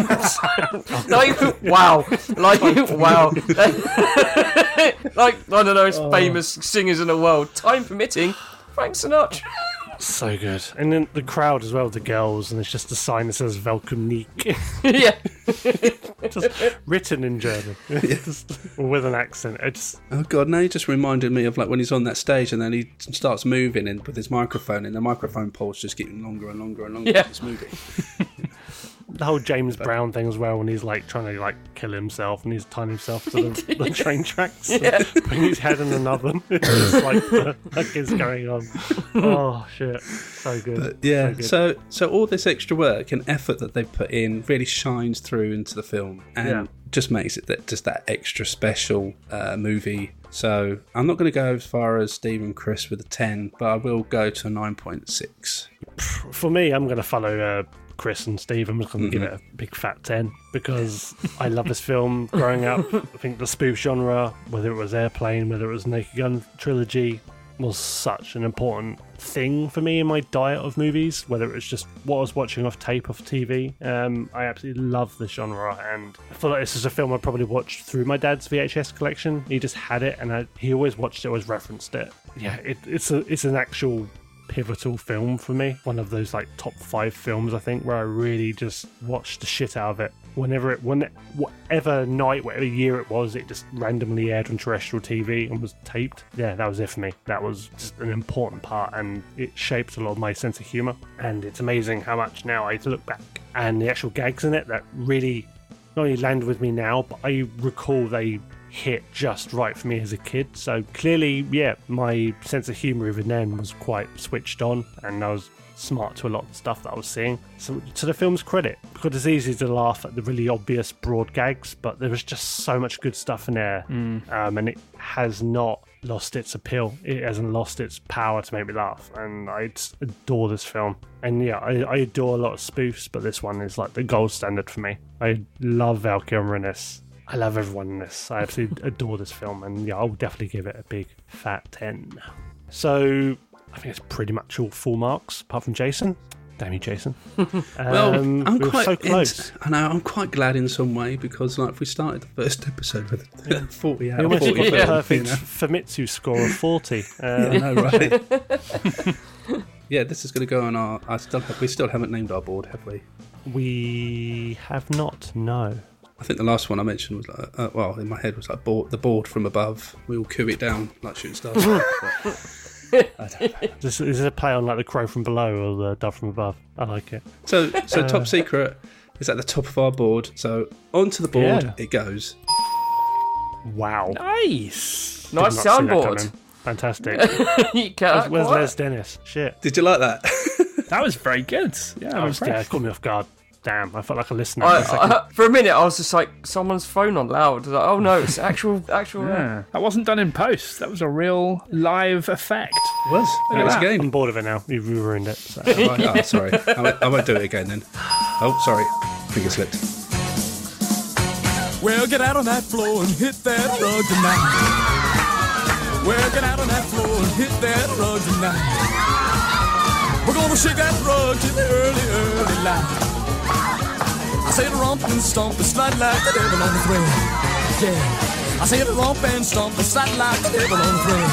like wow, like wow, like one of those Oh. famous singers in the world. Time permitting, Frank Sinatra. So good. And then the crowd as well, the girls, and it's just a sign that says Welcome Nick. yeah. Just written in German. Just with an accent. It just, Oh god, now you just reminded me of like when he's on that stage and then he starts moving and with his microphone, and the microphone pole's just getting longer and longer and longer Yeah. as he's moving. the whole James Brown thing as well, when he's like trying to like kill himself and he's tying himself to the, the train tracks, Yeah. putting his head in an oven. It's just like the heck is going on. Oh shit, so good. But yeah, so, good. so so all this extra work and effort that they've put in really shines through into the film, and Yeah. just makes it that just that extra special uh, movie. So I'm not going to go as far as Steve and Chris with a ten, but I will go to a nine point six. For me, I'm going to follow uh, Chris and Steve. I'm just going to Mhm. give it a big fat ten because I love this film growing up. I think the spoof genre, whether it was Airplane, whether it was Naked Gun trilogy, was such an important thing for me in my diet of movies, whether it was just what I was watching off tape, off T V. Um, I absolutely love this genre, and I feel like this is a film I probably watched through my dad's V H S collection. He just had it, and I, he always watched it, always referenced it. Yeah, it, it's a it's an actual pivotal film for me. One of those like top five films, I think, where I really just watched the shit out of it. Whenever it, when whatever night, whatever year it was, it just randomly aired on terrestrial T V and was taped. Yeah, that was it for me. That was just an important part, and it shaped a lot of my sense of humour. And it's amazing how much now I look back and the actual gags in it that really not only land with me now, but I recall they hit just right for me as a kid. So clearly, yeah, my sense of humour even then was quite switched on, and I was smart to a lot of the stuff that I was seeing. So to the film's credit, because it's easy to laugh at the really obvious broad gags, but there was just so much good stuff in there, Mm. um, and it has not lost its appeal. It hasn't lost its power to make me laugh, and I just adore this film. And yeah, I, I adore a lot of spoofs, but this one is like the gold standard for me. I love Val Kilmer in this. I love everyone in this. I absolutely adore this film, and yeah, I'll definitely give it a big fat ten. So I think it's pretty much all full marks, apart from Jason. Damn you, Jason. Well, Um, I'm we were quite so close. I know I'm quite glad in some way, because like if we started the first episode with a forty out We of almost forty, got the film, perfect you know? Famitsu score of forty. Yeah, Um, I know, right? Yeah, this is going to go on our. I still have, we still haven't named our board, have we? We have not, no. I think the last one I mentioned was like, uh, well, in my head was like board, the board from above. We all coo it down like shooting stars. This is a play on like the crow from below or the dove from above. I like it. So, so Uh, top secret is at the top of our board. So onto the board Yeah. it goes. Wow. Nice. Did not Nice see that soundboard. coming. Fantastic. You can't Where's quite- Les Dennis? Shit. Did you like that? That was very good. Yeah, I I'm was, yeah, impressed. caught me off guard. damn, I felt like a listener. I, for, a second. I, for a minute, I was just like, someone's phone on loud. I was like, oh no, it's actual, actual. Yeah. That wasn't done in post. That was a real live effect. It was. It was a game. I'm bored of it now. You've ruined it. So. Oh, oh, sorry. I won't, I won't do it again then. Oh, sorry. Finger slipped. Well, get out on that floor and hit that rug tonight. Well, get out on that floor and hit that rug tonight. We're gonna shake that rug till the early, early light. I say to romp and stomp and slide like the devil on the thread. Yeah. I say to romp and stomp and slide like the devil on the thread.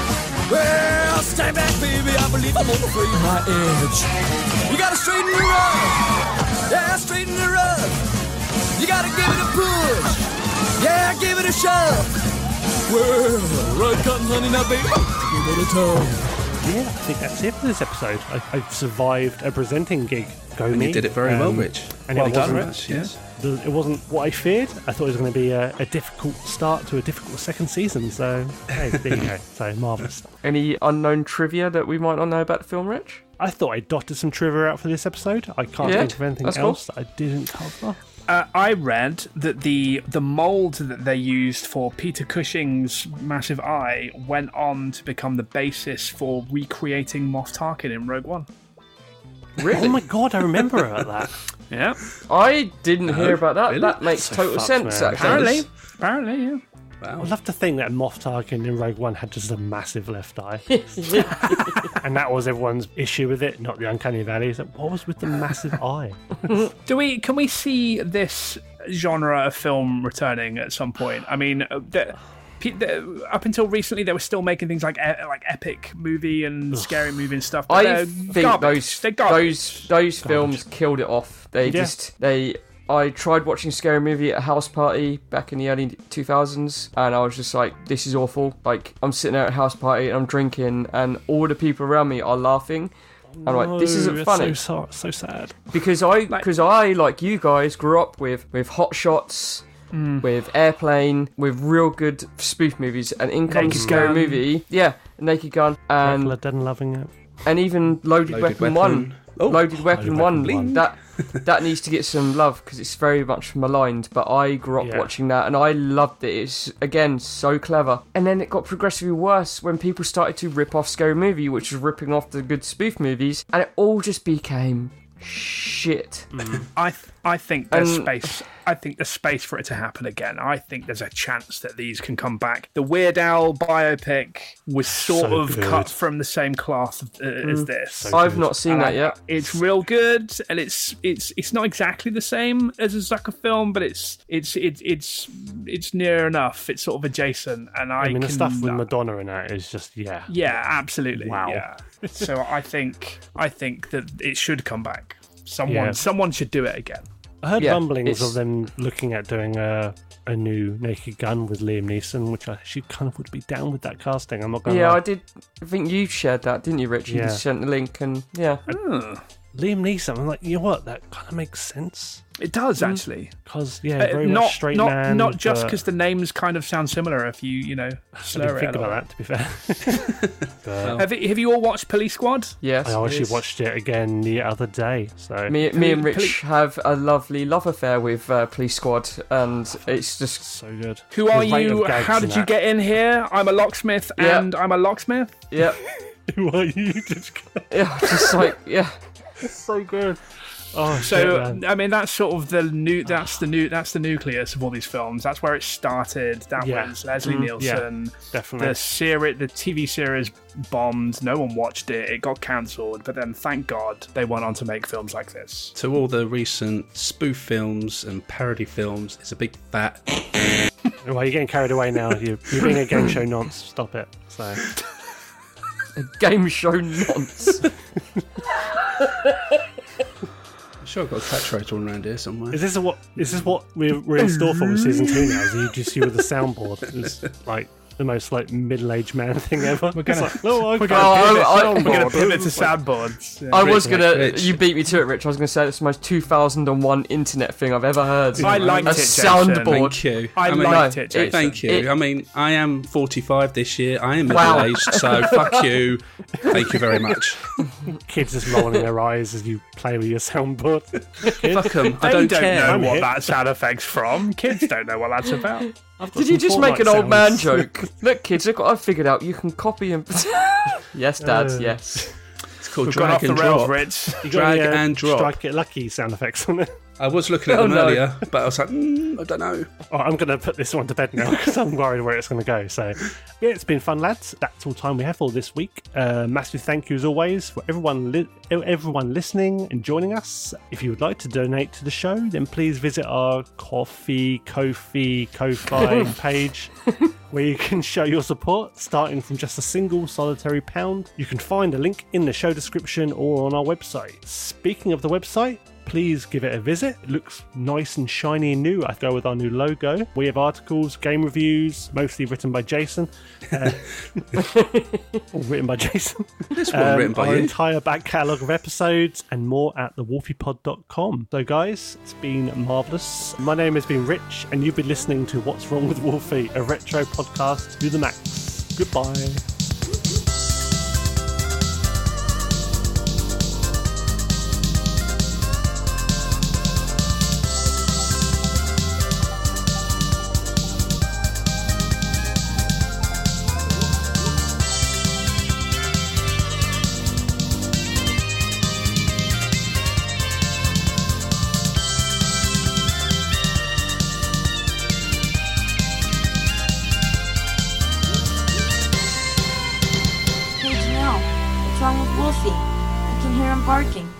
Well, stand back, baby. I believe I'm on the free my edge. You gotta straighten the rug. Yeah, straighten the rug. You gotta give it a push. Yeah, give it a shove. Well, rug cutting, honey, now, baby. Give it a tug. Yeah, I think that's it for this episode. I, I survived a presenting gig. Go And me. you did it very Um, well, Rich. And Well it done, wasn't, Rich, yes. the- it wasn't what I feared. I thought it was going to be a, a difficult start to a difficult second season. So, hey, there you go. So, marvellous. Any unknown trivia that we might not know about the film, Rich? I thought I dotted some trivia out for this episode. I can't Yeah, think of anything that's cool. else that I didn't cover. Uh, I read that the the mold that they used for Peter Cushing's massive eye went on to become the basis for recreating Moff Tarkin in Rogue One. Really? Oh my god, I remember about that. Yeah. I didn't hear about that. really? That makes So total fucked, sense, man. actually. Apparently. Apparently, yeah. I would love to think that Moff Tarkin in Rogue One had just a massive left eye. And that was everyone's issue with it, not the Uncanny Valley. It's like, what was with the massive eye? Do we? Can we see this genre of film returning at some point? I mean, uh, the, pe- the, up until recently, they were still making things like e- like epic movie and scary movie and stuff. But I they're think garbage. those They're garbage. those those films killed it off. They Yeah. just they. I tried watching a scary movie at a house party back in the early two thousands, and I was just like, "This is awful." Like, I'm sitting there at a house party and I'm drinking, and all the people around me are laughing. I'm like, "This isn't No, funny." It's so, so, so sad. Because I, because I, like you guys, grew up with with Hot Shots, with Airplane, with real good spoof movies, and in comes a Naked scary Gun. movie, yeah, Naked Gun, and People are dead and loving it. and even Loaded, Loaded Weapon, Weapon. One, Oh, Loaded Weapon Weapon One, one. that that needs to get some love because it's very much maligned. But I grew up Yeah. watching that and I loved it. It's again so clever. And then it got progressively worse when people started to rip off Scary Movie, which was ripping off the good spoof movies, and it all just became shit. I th- I think there's And- space. I think there's space for it to happen again. I think there's a chance that these can come back. The Weird Al biopic was sort So of good. cut from the same cloth uh, as this. So I've good. not seen And that I- yet. It's real good, and it's it's it's not exactly the same as a Zucker film, but it's it's it's it's it's near enough. It's sort of adjacent, and I, I mean, the can, stuff with Madonna in it is just, yeah. yeah, absolutely, Wow. yeah. So I think I think that it should come back. Someone Yeah. someone should do it again. I heard Yeah, rumblings it's- of them looking at doing a, a new Naked Gun with Liam Neeson, which I actually kind of would be down with that casting. I'm not going to Yeah, lie. I did. I think you shared that, didn't you, Rich? You Yeah. sent the link, and yeah, Liam Neeson, I'm like, you know what? That kind of makes sense. It does actually. Because, yeah, Uh, very not much straight not man. not just but- because the names kind of sound similar. If you you know I slur didn't it. think a about lot. that, to be fair. But Have you, have you all watched Police Squad? yes. I actually watched it again the other day. So Me, me and Poli- Rich have a lovely love affair with uh, Police Squad, and it's just so good. Who are The rate of you? gags How in did you that. get in here? I'm a locksmith, Yeah. and I'm a locksmith. yeah, Who are you? Just- yeah, just like yeah. so good. Oh, So shit, man. I mean, that's sort of the new. That's the new. That's the nucleus of all these films. That's where it started. That Yeah. was Leslie Mm, Nielsen. definitely. The series, the T V series bombed. No one watched it. It got cancelled. But then, thank God, they went on to make films like this. To all the recent spoof films and parody films, it's a big fat. Well, you're getting carried away now. You're, you're being a game show nonce. Stop it. So A game show nonce. I'm sure I've got a catchphrase all around here somewhere. is this what is this what we're, we're in store for with season two now? Is you just you with the soundboard? It's like the most like middle-aged man thing ever. We're gonna- like, no, I we're can't gonna do pivot- this I- We're going soundboard." to pivot to soundboards. Yeah. I was Rich, gonna. Rich. You beat me to it, Rich. I was gonna say it's the most two thousand one internet thing I've ever heard. I liked a it, Jason. soundboard. Thank you. I, mean, liked no, it, Jason. Thank you. It- I mean, I am forty-five this year. I am Wow. middle-aged, so fuck you. Thank you very much. Kids just rolling their eyes as you play with your soundboard. Fuck 'em. I They don't, don't care. know I'm what here. that sound effect's from. Kids don't know what that's about. I've got Did you some just make an Fortnite old man sounds. joke? Look, kids, look what I figured out. You can copy and. Yes, Dad. Uh, yes. It's called We've gone off drag the and rails, drop. Rich. You got Drag any, uh, and drop. Strike It Lucky sound effects on it. I was looking at Oh, them no. earlier, but I was like, mm, I don't know. Oh, I'm going to put this one to bed now because I'm worried where it's going to go. So, yeah, it's been fun, lads. That's all time we have for this week. Uh, massive thank you, as always, for everyone li- everyone listening and joining us. If you would like to donate to the show, then please visit our Ko-fi, Ko-fi, Ko-fi page, where you can show your support, starting from just a single solitary pound. You can find a link in the show description or on our website. Speaking of the website, please give it a visit. It looks nice and shiny and new. I go with our new logo. We have articles, game reviews, mostly written by Jason. Uh, all written by Jason. This one written by our you. entire back catalogue of episodes and more at the wolfie pod dot com. So, guys, it's been marvellous. My name has been Rich, and you've been listening to What's Wrong with Wolfie, a retro podcast to the max. Goodbye. Hey Janelle, what's wrong with Wolfie? I can hear him barking.